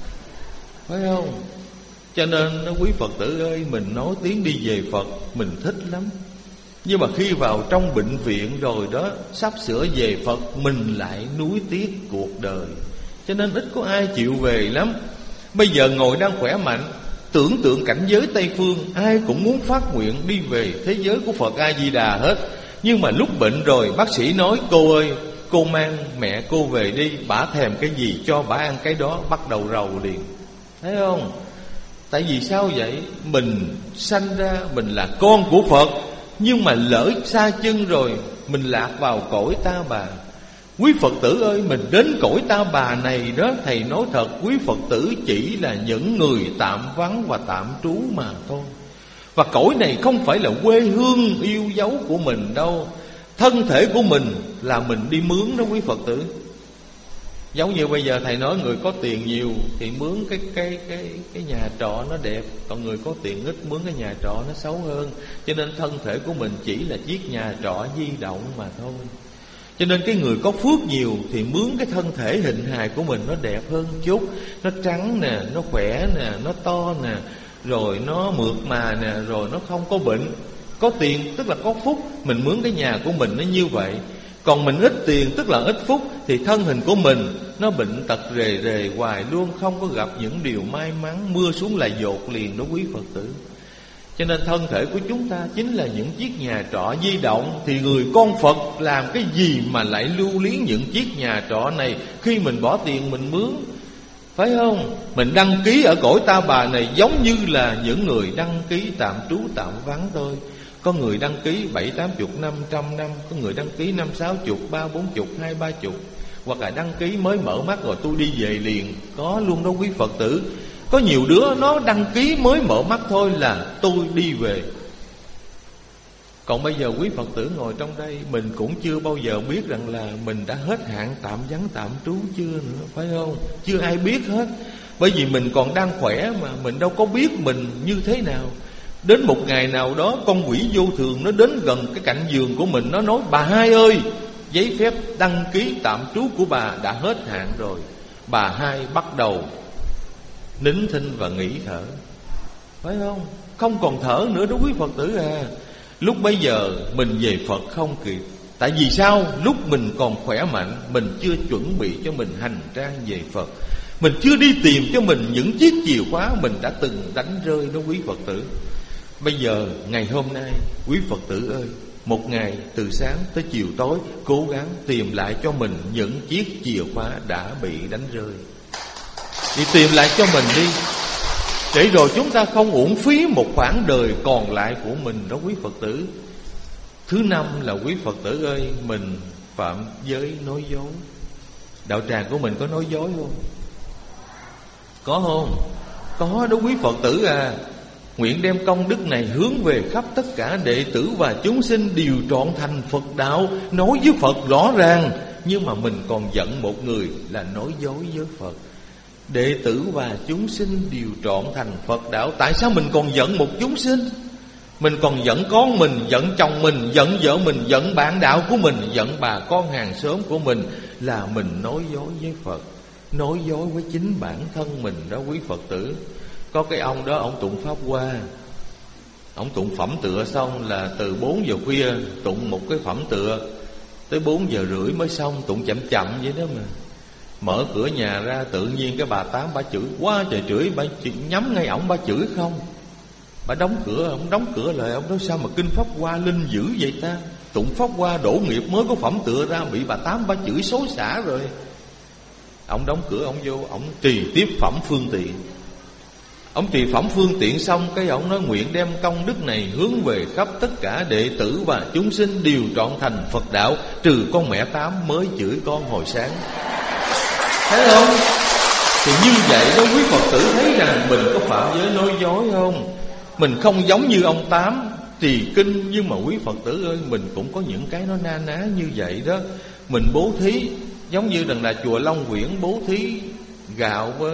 phải không? Cho nên quý Phật tử ơi, mình nói tiếng đi về Phật mình thích lắm. Nhưng mà khi vào trong bệnh viện rồi đó, sắp sửa về Phật, mình lại nuối tiếc cuộc đời. Cho nên ít có ai chịu về lắm. Bây giờ ngồi đang khỏe mạnh, tưởng tượng cảnh giới Tây Phương, ai cũng muốn phát nguyện đi về thế giới của Phật A Di Đà hết. Nhưng mà lúc bệnh rồi, bác sĩ nói cô ơi, cô mang mẹ cô về đi, bả thèm cái gì cho bả ăn cái đó, bắt đầu rầu liền. Thấy không? Tại vì sao vậy? Mình sanh ra mình là con của Phật, nhưng mà lỡ xa chân rồi, mình lạc vào cõi ta bà. Quý Phật tử ơi, mình đến cõi ta bà này đó, thầy nói thật, quý Phật tử chỉ là những người tạm vắng và tạm trú mà thôi. Và cõi này không phải là quê hương yêu dấu của mình đâu. Thân thể của mình là mình đi mướn đó quý Phật tử. Giống như bây giờ thầy nói người có tiền nhiều thì mướn cái cái cái cái nhà trọ nó đẹp, còn người có tiền ít mướn cái nhà trọ nó xấu hơn. Cho nên thân thể của mình chỉ là chiếc nhà trọ di động mà thôi. Cho nên cái người có phước nhiều thì mướn cái thân thể hình hài của mình nó đẹp hơn chút, nó trắng nè, nó khỏe nè, nó to nè, rồi nó mượt mà nè, rồi nó không có bệnh. Có tiền tức là có phúc, mình mướn cái nhà của mình nó như vậy. Còn mình ít tiền tức là ít phúc, thì thân hình của mình nó bệnh tật rề rề hoài luôn, không có gặp những điều may mắn, mưa xuống là dột liền đó quý Phật tử. Cho nên thân thể của chúng ta chính là những chiếc nhà trọ di động. Thì người con Phật làm cái gì mà lại lưu luyến những chiếc nhà trọ này khi mình bỏ tiền mình mướn, phải không? Mình đăng ký ở cõi ta bà này giống như là những người đăng ký tạm trú tạm vắng thôi. Có người đăng ký bảy tám chục năm, trăm năm, có người đăng ký năm sáu chục, ba bốn chục, hai ba chục, hoặc là đăng ký mới mở mắt rồi tôi đi về liền, có luôn đó quý Phật tử. Có nhiều đứa nó đăng ký mới mở mắt thôi là tôi đi về. Còn bây giờ quý Phật tử ngồi trong đây, mình cũng chưa bao giờ biết rằng là mình đã hết hạn tạm vắng tạm trú chưa nữa, phải không? Chưa ai biết hết. Bởi vì mình còn đang khỏe mà, mình đâu có biết mình như thế nào. Đến một ngày nào đó con quỷ vô thường nó đến gần cái cạnh giường của mình, nó nói bà hai ơi, giấy phép đăng ký tạm trú của bà đã hết hạn rồi. Bà hai bắt đầu nín thinh và nghỉ thở, phải không? Không còn thở nữa đó quý Phật tử à. Lúc bấy giờ mình về Phật không kịp. Tại vì sao? Lúc mình còn khỏe mạnh, mình chưa chuẩn bị cho mình hành trang về Phật, mình chưa đi tìm cho mình những chiếc chìa khóa mình đã từng đánh rơi đó quý Phật tử. Bây giờ ngày hôm nay quý Phật tử ơi, một ngày từ sáng tới chiều tối cố gắng tìm lại cho mình những chiếc chìa khóa đã bị đánh rơi. Đi tìm lại cho mình đi, để rồi chúng ta không uổng phí một khoảng đời còn lại của mình đó quý Phật tử. Thứ năm là quý Phật tử ơi, mình phạm giới nói dối. Đạo tràng của mình có nói dối không? Có không? Có đó quý Phật tử à. Nguyện đem công đức này hướng về khắp tất cả đệ tử và chúng sinh đều trọn thành Phật đạo, nói với Phật rõ ràng. Nhưng mà mình còn giận một người là nói dối với Phật. đệ tử và chúng sinh đều trọn thành Phật đạo. Tại sao mình còn giận một chúng sinh? Mình còn giận con mình, giận chồng mình, giận vợ mình, giận bạn đạo của mình, giận bà con hàng xóm của mình, là mình nói dối với Phật, nói dối với chính bản thân mình đó quý Phật tử. Có cái ông đó, ông tụng Pháp Hoa, ông tụng phẩm tựa xong là từ bốn giờ khuya tụng một cái phẩm tựa, tới bốn giờ rưỡi mới xong, tụng chậm chậm vậy đó mà. Mở cửa nhà ra tự nhiên cái bà Tám bà chửi quá trời chửi, bà nhắm ngay ổng bà chửi không. Bà đóng cửa, ông đóng cửa lại, ông nói sao mà kinh Pháp Hoa linh dữ vậy ta? Tụng Pháp Hoa đổ nghiệp mới có phẩm tựa ra, bị bà Tám bà chửi xối xả rồi. Ông đóng cửa, ông vô, ông trì tiếp phẩm phương tiện. Ông trì phẩm phương tiện xong, cái ông nói nguyện đem công đức này hướng về khắp tất cả đệ tử và chúng sinh đều trọn thành Phật đạo, trừ con mẹ Tám mới chửi con hồi sáng. Thấy không? Thì như vậy đó quý Phật tử thấy rằng mình có phạm giới nói dối không? Mình không giống như ông Tám trì kinh, nhưng mà quý Phật tử ơi, mình cũng có những cái nó na ná như vậy đó. Mình bố thí, giống như đằng là chùa Long Quyển bố thí gạo với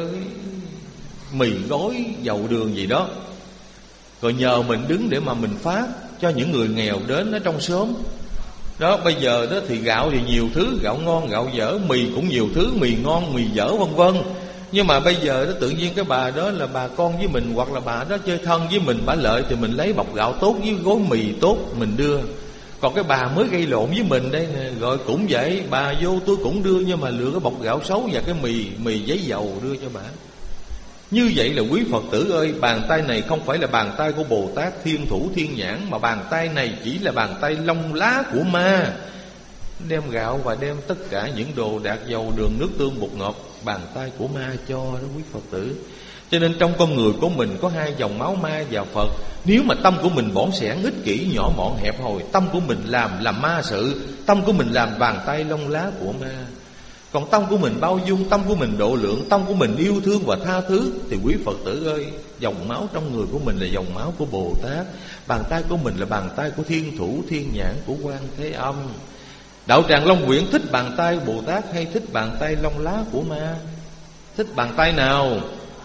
mì gói dầu đường gì đó, rồi nhờ mình đứng để mà mình phát cho những người nghèo đến ở trong xóm. Đó, bây giờ đó thì gạo thì nhiều thứ, gạo ngon, gạo dở, mì cũng nhiều thứ, mì ngon, mì dở vân vân. Nhưng mà bây giờ đó tự nhiên cái bà đó là bà con với mình, hoặc là bà đó chơi thân với mình, bà lợi thì mình lấy bọc gạo tốt với gói mì tốt mình đưa. Còn cái bà mới gây lộn với mình đây nè, rồi cũng vậy, bà vô tôi cũng đưa, nhưng mà lựa cái bọc gạo xấu và cái mì mì giấy dầu đưa cho bà. Như vậy là quý Phật tử ơi, bàn tay này không phải là bàn tay của Bồ Tát Thiên Thủ Thiên Nhãn, mà bàn tay này chỉ là bàn tay lông lá của ma. Đem gạo và đem tất cả những đồ đạc dầu đường nước tương bột ngọt, bàn tay của ma cho đó quý Phật tử. Cho nên trong con người của mình có hai dòng máu ma và Phật. Nếu mà tâm của mình bỏn sẻn, ích kỷ, nhỏ mọn, hẹp hòi, tâm của mình làm làm ma sự, tâm của mình làm bàn tay lông lá của ma. Còn tâm của mình bao dung, tâm của mình độ lượng, tâm của mình yêu thương và tha thứ, thì quý Phật tử ơi, dòng máu trong người của mình là dòng máu của Bồ Tát. Bàn tay của mình là bàn tay của Thiên Thủ Thiên Nhãn của Quan Thế Âm. Đạo tràng Long Quyển thích bàn tay Bồ Tát hay thích bàn tay lông lá của ma? Thích bàn tay nào?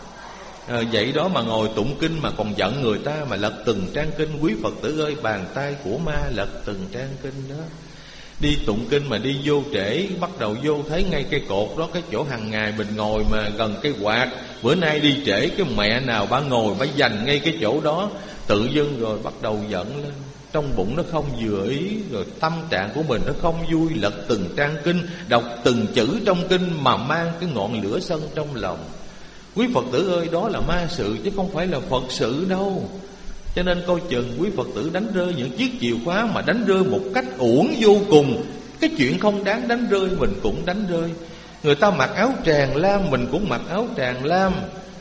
À, vậy đó mà ngồi tụng kinh mà còn giận người ta, mà lật từng trang kinh. Quý Phật tử ơi, bàn tay của ma lật từng trang kinh đó. Đi tụng kinh mà đi vô trễ, bắt đầu vô thấy ngay cây cột đó, cái chỗ hàng ngày mình ngồi mà gần cây quạt. Bữa nay đi trễ, cái mẹ nào bà ngồi bà dành ngay cái chỗ đó, tự dưng rồi bắt đầu giận lên. Trong bụng nó không vừa ý, rồi tâm trạng của mình nó không vui, lật từng trang kinh, đọc từng chữ trong kinh mà mang cái ngọn lửa sân trong lòng. Quý Phật tử ơi, đó là ma sự chứ không phải là Phật sự đâu. Cho nên coi chừng quý Phật tử đánh rơi những chiếc chìa khóa mà đánh rơi một cách uổng vô cùng. Cái chuyện không đáng đánh rơi mình cũng đánh rơi. Người ta mặc áo tràng lam, mình cũng mặc áo tràng lam.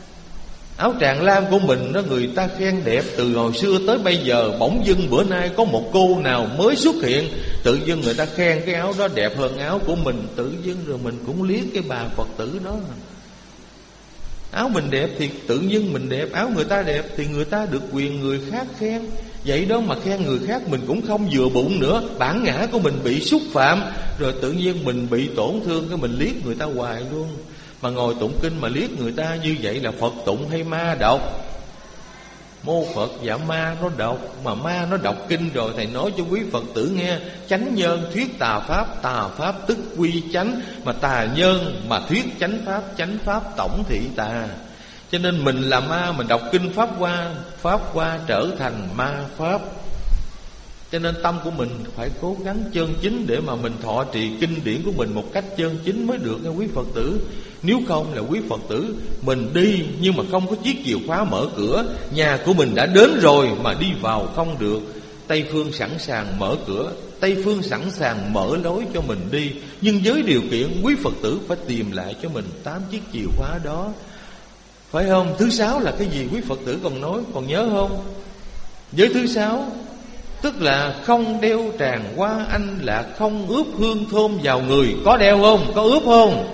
Áo tràng lam của mình đó người ta khen đẹp từ hồi xưa tới bây giờ. Bỗng dưng bữa nay có một cô nào mới xuất hiện, tự dưng người ta khen cái áo đó đẹp hơn áo của mình. Tự dưng rồi mình cũng liếc cái bà Phật tử đó. Áo mình đẹp thì tự nhiên mình đẹp, áo người ta đẹp thì người ta được quyền người khác khen. Vậy đó mà khen người khác mình cũng không vừa bụng nữa. Bản ngã của mình bị xúc phạm, rồi tự nhiên mình bị tổn thương, cái mình liếc người ta hoài luôn. Mà ngồi tụng kinh mà liếc người ta như vậy là Phật tụng hay ma đọc? Mô Phật dạ ma nó đọc. Mà ma nó đọc kinh rồi, thầy nói cho quý Phật tử nghe, chánh nhân thuyết tà pháp, tà pháp tức quy chánh. Mà tà nhân mà thuyết chánh pháp, chánh pháp tổng thị tà. Cho nên mình là ma, mình đọc kinh Pháp Hoa, Pháp Hoa trở thành ma Pháp. Cho nên tâm của mình phải cố gắng chân chính để mà mình thọ trì kinh điển của mình một cách chân chính mới được nha quý Phật tử. Nếu không là quý Phật tử mình đi nhưng mà không có chiếc chìa khóa mở cửa, nhà của mình đã đến rồi mà đi vào không được. Tây phương sẵn sàng mở cửa, Tây phương sẵn sàng mở lối cho mình đi, nhưng với điều kiện quý Phật tử phải tìm lại cho mình tám chiếc chìa khóa đó, phải không? Thứ sáu là cái gì quý Phật tử còn nói, còn nhớ không? Giới thứ sáu tức là không đeo tràng hoa anh lạc, không ướp hương thơm vào người. Có đeo không? Có ướp không?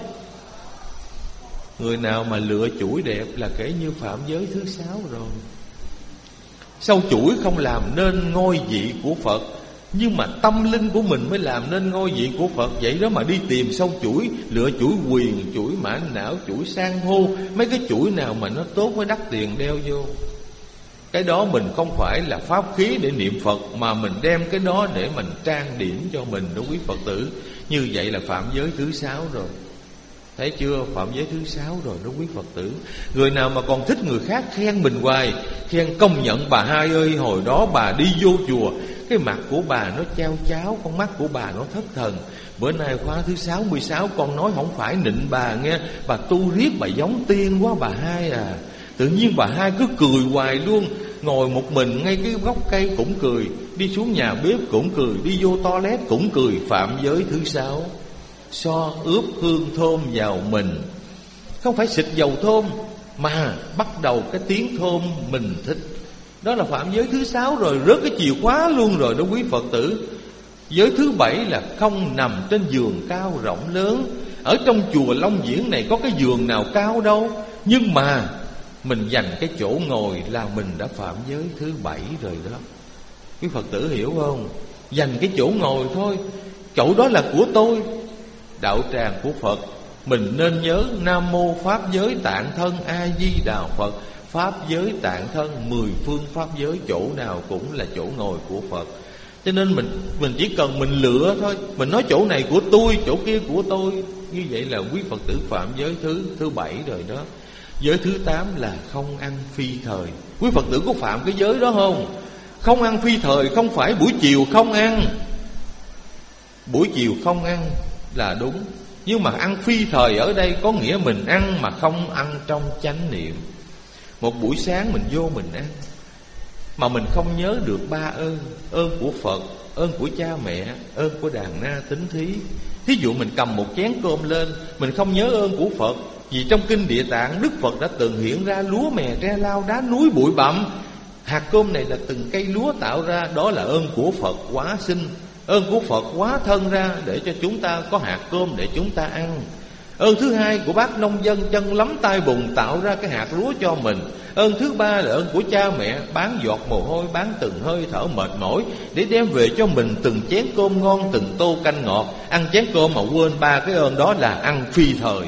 Người nào mà lựa chuỗi đẹp là kể như phạm giới thứ sáu rồi. Sau chuỗi không làm nên ngôi vị của Phật, Nhưng mà tâm linh của mình mới làm nên ngôi vị của Phật. Vậy đó mà đi tìm sâu chuỗi, lựa chuỗi quyền, chuỗi mã não, chuỗi san hô, mấy cái chuỗi nào mà nó tốt mới đắt tiền đeo vô. Cái đó mình không phải là pháp khí để niệm Phật, mà mình đem cái đó để mình trang điểm cho mình đó quý Phật tử. Như vậy là phạm giới thứ sáu rồi. Thấy chưa? Phạm giới thứ sáu rồi đó quý Phật tử. Người nào mà còn thích người khác khen mình hoài, khen công nhận bà hai ơi, hồi đó bà đi vô chùa, cái mặt của bà nó trao cháo, con mắt của bà nó thất thần. Bữa nay khóa thứ sáu mươi sáu con nói không phải nịnh bà nghe, bà tu riết bà giống tiên quá bà hai à. Tự nhiên bà hai cứ cười hoài luôn. Ngồi một mình ngay cái gốc cây cũng cười, đi xuống nhà bếp cũng cười, đi vô toilet cũng cười. Phạm giới thứ sáu. So ướp hương thơm vào mình. Không phải xịt dầu thơm, mà bắt đầu cái tiếng thơm mình thích. Đó là phạm giới thứ sáu rồi, rớt cái chìa khóa luôn rồi đó quý Phật tử. Giới thứ bảy là không nằm trên giường cao rộng lớn. Ở trong chùa Long Viễn này có cái giường nào cao đâu, nhưng mà mình dành cái chỗ ngồi là mình đã phạm giới thứ bảy rồi đó. Quý Phật tử hiểu không? Dành cái chỗ ngồi thôi, chỗ đó là của tôi. Đạo tràng của Phật, mình nên nhớ Nam Mô Pháp Giới Tạng Thân A Di Đà Phật. Pháp giới tạng thân, mười phương pháp giới, chỗ nào cũng là chỗ ngồi của Phật. Cho nên mình mình chỉ cần mình lựa thôi. Mình nói chỗ này của tôi, chỗ kia của tôi. Như vậy là quý Phật tử phạm giới thứ thứ bảy rồi đó. Giới thứ tám là không ăn phi thời. Quý Phật tử có phạm cái giới đó không? Không ăn phi thời không phải buổi chiều không ăn. Buổi chiều không ăn là đúng. Nhưng mà ăn phi thời ở đây có nghĩa mình ăn mà không ăn trong chánh niệm. Một buổi sáng mình vô mình ăn mà mình không nhớ được ba ơn. Ơn của Phật, ơn của cha mẹ, ơn của đàn na tín thí. Thí dụ mình cầm một chén cơm lên, mình không nhớ ơn của Phật. Vì trong kinh Địa Tạng, Đức Phật đã từng hiện ra lúa mè tre lao đá núi bụi bặm. Hạt cơm này là từng cây lúa tạo ra. Đó là ơn của Phật hóa sinh, ơn của Phật hóa thân ra để cho chúng ta có hạt cơm để chúng ta ăn. Ơn thứ hai của bác nông dân chân lấm tay bùn tạo ra cái hạt lúa cho mình. Ơn thứ ba là ơn của cha mẹ bán giọt mồ hôi, bán từng hơi thở mệt mỏi để đem về cho mình từng chén cơm ngon, từng tô canh ngọt. Ăn chén cơm mà quên ba cái ơn đó là ăn phi thời.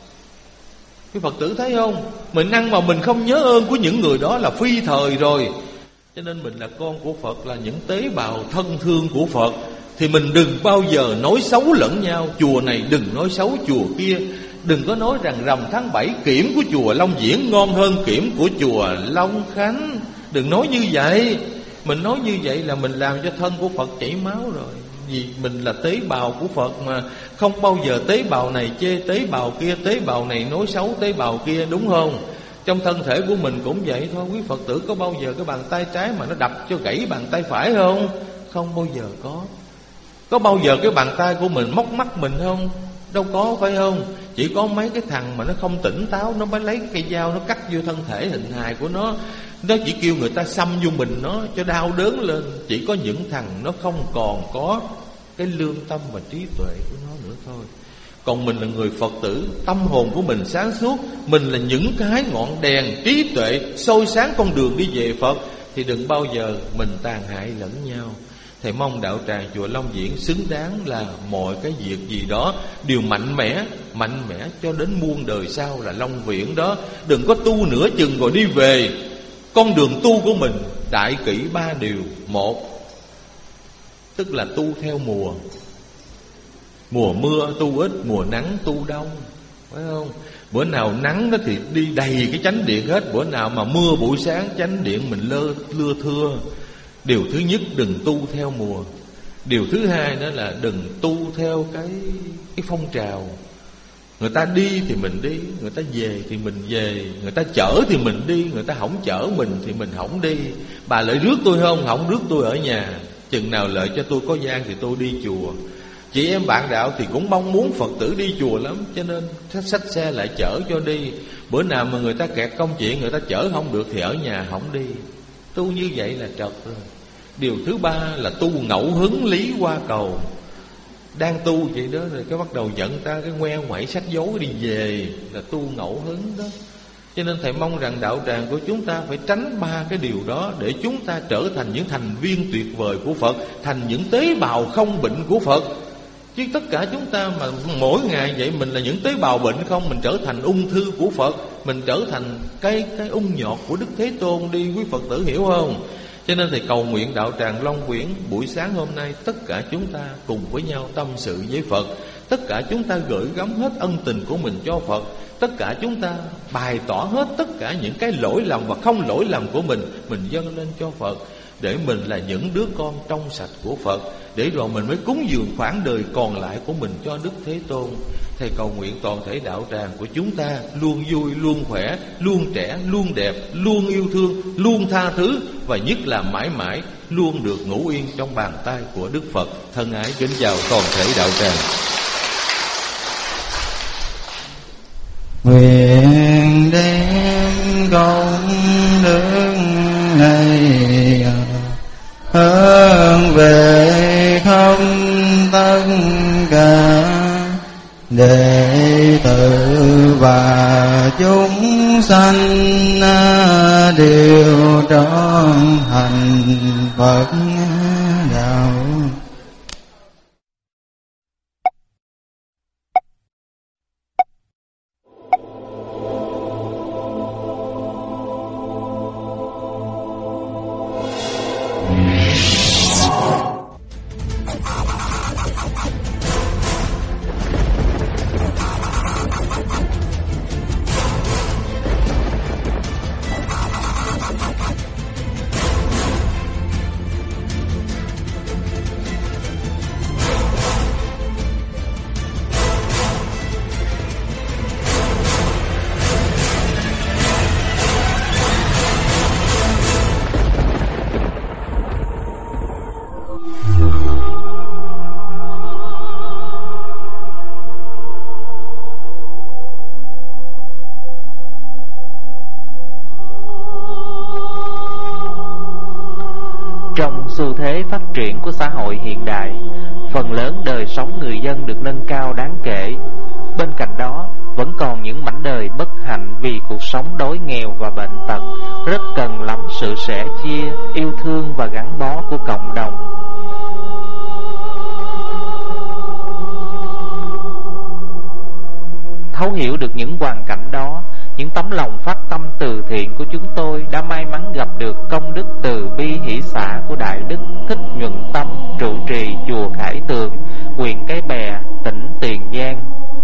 Quý Phật tử thấy không? Mình ăn mà mình không nhớ ơn của những người đó là phi thời rồi. Cho nên mình là con của Phật, là những tế bào thân thương của Phật. Thì mình đừng bao giờ nói xấu lẫn nhau. Chùa này đừng nói xấu chùa kia. Đừng có nói rằng rằm tháng bảy kiểm của chùa Long Viễn ngon hơn kiểm của chùa Long Khánh. Đừng nói như vậy. Mình nói như vậy là mình làm cho thân của Phật chảy máu rồi. Vì mình là tế bào của Phật mà. Không bao giờ tế bào này chê tế bào kia, tế bào này nói xấu tế bào kia, đúng không? Trong thân thể của mình cũng vậy thôi. Quý Phật tử có bao giờ cái bàn tay trái mà nó đập cho gãy bàn tay phải không? Không bao giờ có. Có bao giờ cái bàn tay của mình móc mắt mình không? Đâu có, phải không? Chỉ có mấy cái thằng mà nó không tỉnh táo, nó mới lấy cây dao nó cắt vô thân thể hình hài của nó. Nó chỉ kêu người ta xăm vô mình nó cho đau đớn lên. Chỉ có những thằng nó không còn có cái lương tâm và trí tuệ của nó nữa thôi. Còn mình là người Phật tử, tâm hồn của mình sáng suốt, mình là những cái ngọn đèn trí tuệ soi sáng con đường đi về Phật, thì đừng bao giờ mình tàn hại lẫn nhau. Thầy mong đạo tràng chùa Long Viễn xứng đáng là mọi cái việc gì đó đều mạnh mẽ, mạnh mẽ cho đến muôn đời sau là Long Viễn đó. Đừng có tu nửa chừng rồi đi về. Con đường tu của mình đại kỷ ba điều. Một, tức là tu theo mùa. Mùa mưa tu ít, mùa nắng tu đông, phải không? Bữa nào nắng đó thì đi đầy cái chánh điện hết. Bữa nào mà mưa buổi sáng chánh điện mình lơ lưa thưa. Điều thứ nhất, đừng tu theo mùa. Điều thứ hai nữa là đừng tu theo cái cái phong trào. Người ta đi thì mình đi, người ta về thì mình về, người ta chở thì mình đi, người ta không chở mình thì mình không đi. Bà lợi rước tôi không? Không rước tôi ở nhà. Chừng nào lợi cho tôi có gian thì tôi đi chùa. Chị em bạn đạo thì cũng mong muốn Phật tử đi chùa lắm, cho nên xách xe lại chở cho đi. Bữa nào mà người ta kẹt công chuyện, người ta chở không được thì ở nhà không đi. Tu như vậy là trật rồi. Điều thứ ba là tu ngẫu hứng lý qua cầu. Đang tu vậy đó rồi cái bắt đầu giận ta, cái ngoe ngoẩy sách dấu đi về, là tu ngẫu hứng đó. Cho nên Thầy mong rằng đạo tràng của chúng ta phải tránh ba cái điều đó, để chúng ta trở thành những thành viên tuyệt vời của Phật, thành những tế bào không bệnh của Phật. Chứ tất cả chúng ta mà mỗi ngày vậy mình là những tế bào bệnh không, mình trở thành ung thư của Phật, mình trở thành cái cái ung nhọt của Đức Thế Tôn đi, quý Phật tử hiểu không? Cho nên Thầy cầu nguyện đạo tràng Long Quyển buổi sáng hôm nay tất cả chúng ta cùng với nhau tâm sự với Phật, tất cả chúng ta gửi gắm hết ân tình của mình cho Phật, tất cả chúng ta bày tỏ hết tất cả những cái lỗi lầm và không lỗi lầm của mình, mình dâng lên cho Phật, để mình là những đứa con trong sạch của Phật, để rồi mình mới cúng dường khoảng đời còn lại của mình cho Đức Thế Tôn. Thầy cầu nguyện toàn thể đạo tràng của chúng ta luôn vui, luôn khỏe, luôn trẻ, luôn đẹp, luôn yêu thương, luôn tha thứ, và nhất là mãi mãi luôn được ngủ yên trong bàn tay của Đức Phật. Thân ái kính chào toàn thể đạo tràng. Nguyện đem công đức này hướng về không tất cả đệ tử và chúng sanh đều trở thành Phật đạo. Xu thế phát triển của xã hội hiện đại, phần lớn đời sống người dân được nâng cao đáng kể. Bên cạnh đó, vẫn còn những mảnh đời bất hạnh vì cuộc sống đói nghèo và bệnh tật, rất cần lắm sự sẻ chia, yêu thương và gắn bó của cộng đồng. Thấu hiểu được những hoàn cảnh đó, những tấm lòng phát tâm từ thiện của chúng tôi đã may mắn gặp được công đức từ bi hỷ xả của Đại Đức Thích Nhuận Tâm, trụ trì chùa Khải Tường, huyện Cái Bè, tỉnh Tiền Giang.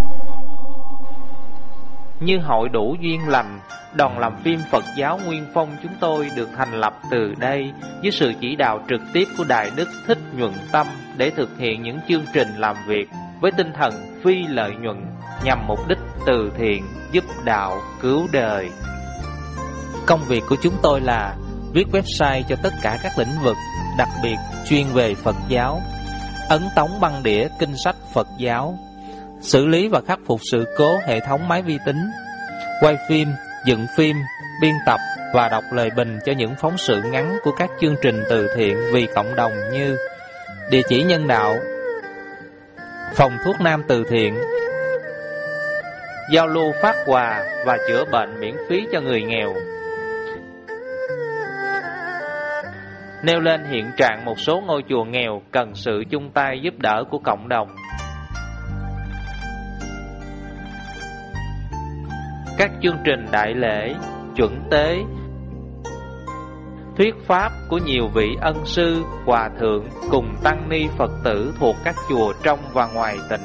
Như hội đủ duyên lành, đoàn làm phim Phật giáo Nguyên Phong chúng tôi được thành lập từ đây với sự chỉ đạo trực tiếp của Đại Đức Thích Nhuận Tâm để thực hiện những chương trình làm việc với tinh thần phi lợi nhuận nhằm mục đích từ thiện, giúp đạo, cứu đời. Công việc của chúng tôi là viết website cho tất cả các lĩnh vực, đặc biệt chuyên về Phật giáo, ấn tống băng đĩa kinh sách Phật giáo, xử lý và khắc phục sự cố hệ thống máy vi tính, quay phim, dựng phim, biên tập và đọc lời bình cho những phóng sự ngắn của các chương trình từ thiện vì cộng đồng như địa chỉ nhân đạo, phòng thuốc nam từ thiện, giao lưu phát quà và chữa bệnh miễn phí cho người nghèo. Nêu lên hiện trạng một số ngôi chùa nghèo cần sự chung tay giúp đỡ của cộng đồng. Các chương trình đại lễ, chuẩn tế, thuyết pháp của nhiều vị ân sư, hòa thượng cùng tăng ni Phật tử thuộc các chùa trong và ngoài tỉnh.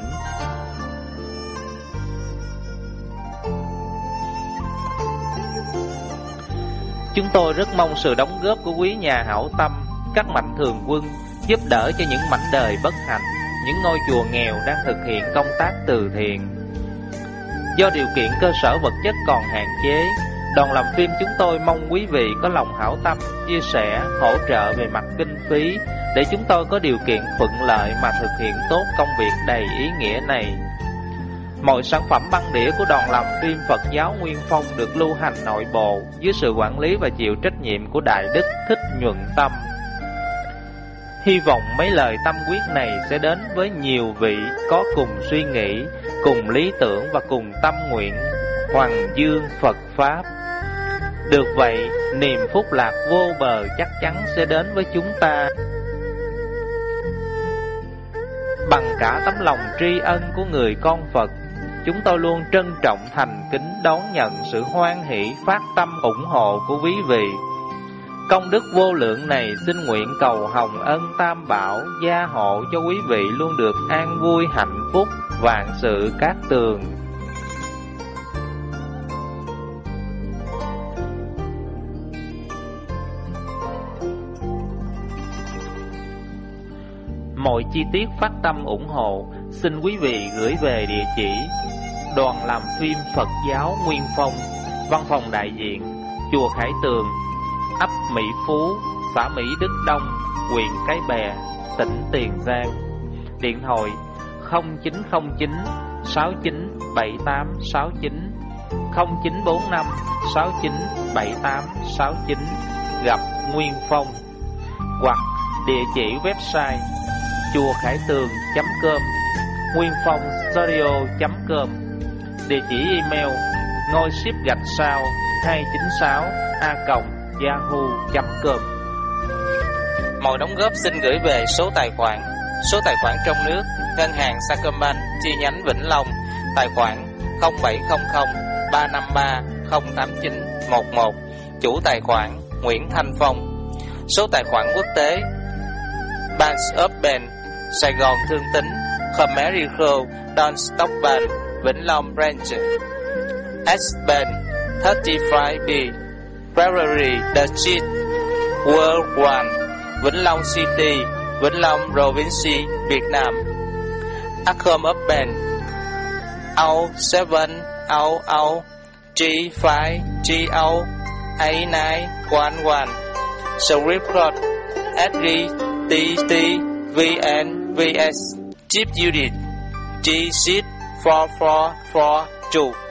Chúng tôi rất mong sự đóng góp của quý nhà hảo tâm, các mạnh thường quân giúp đỡ cho những mảnh đời bất hạnh, những ngôi chùa nghèo đang thực hiện công tác từ thiện. Do điều kiện cơ sở vật chất còn hạn chế, đoàn làm phim chúng tôi mong quý vị có lòng hảo tâm, chia sẻ, hỗ trợ về mặt kinh phí để chúng tôi có điều kiện thuận lợi mà thực hiện tốt công việc đầy ý nghĩa này. Mọi sản phẩm băng đĩa của đoàn làm phim Phật giáo Nguyên Phong được lưu hành nội bộ dưới sự quản lý và chịu trách nhiệm của Đại Đức Thích Nhuận Tâm. Hy vọng mấy lời tâm quyết này sẽ đến với nhiều vị có cùng suy nghĩ, cùng lý tưởng và cùng tâm nguyện hoằng dương Phật Pháp. Được vậy, niềm phúc lạc vô bờ chắc chắn sẽ đến với chúng ta. Bằng cả tấm lòng tri ân của người con Phật, chúng tôi luôn trân trọng thành kính đón nhận sự hoan hỷ phát tâm ủng hộ của quý vị. Công đức vô lượng này xin nguyện cầu hồng ân Tam Bảo gia hộ cho quý vị luôn được an vui hạnh phúc, vạn sự cát tường. Mọi chi tiết phát tâm ủng hộ xin quý vị gửi về địa chỉ Đoàn làm phim Phật giáo Nguyên Phong, Văn phòng đại diện Chùa Khải Tường, ấp Mỹ Phú, xã Mỹ Đức Đông, huyện Cái Bè, tỉnh Tiền Giang. Điện thoại không chín không chín sáu chín bảy tám sáu chín, không chín bốn năm sáu chín bảy tám sáu chín, gặp Nguyên Phong. Hoặc địa chỉ website chùa khải tường chấm com, nguyên phong studio chấm com, địa chỉ email ngôi ship gạch sao hai chín sáu a còng yahoo chấm com. Mọi đóng góp xin gửi về số tài khoản số tài khoản trong nước: Ngân hàng Sacombank chi nhánh Vĩnh Long, tài khoản không bảy không không ba năm ba không tám chín một một, chủ tài khoản Nguyễn Thanh Phong. Số tài khoản quốc tế: Banks of Ben, Sài Gòn Thương Tín, Comerico, Don Stock Bank, Vĩnh Long Branch, S-Bank, ba mươi lăm B, Prairie The Cheat, World One, Vĩnh Long City, Vĩnh Long Province, Việt Nam. Accom of Bank, O seven O O G five G O A nine one one, Swift Code S G T T V N V S, Chip Unit G six four four four two.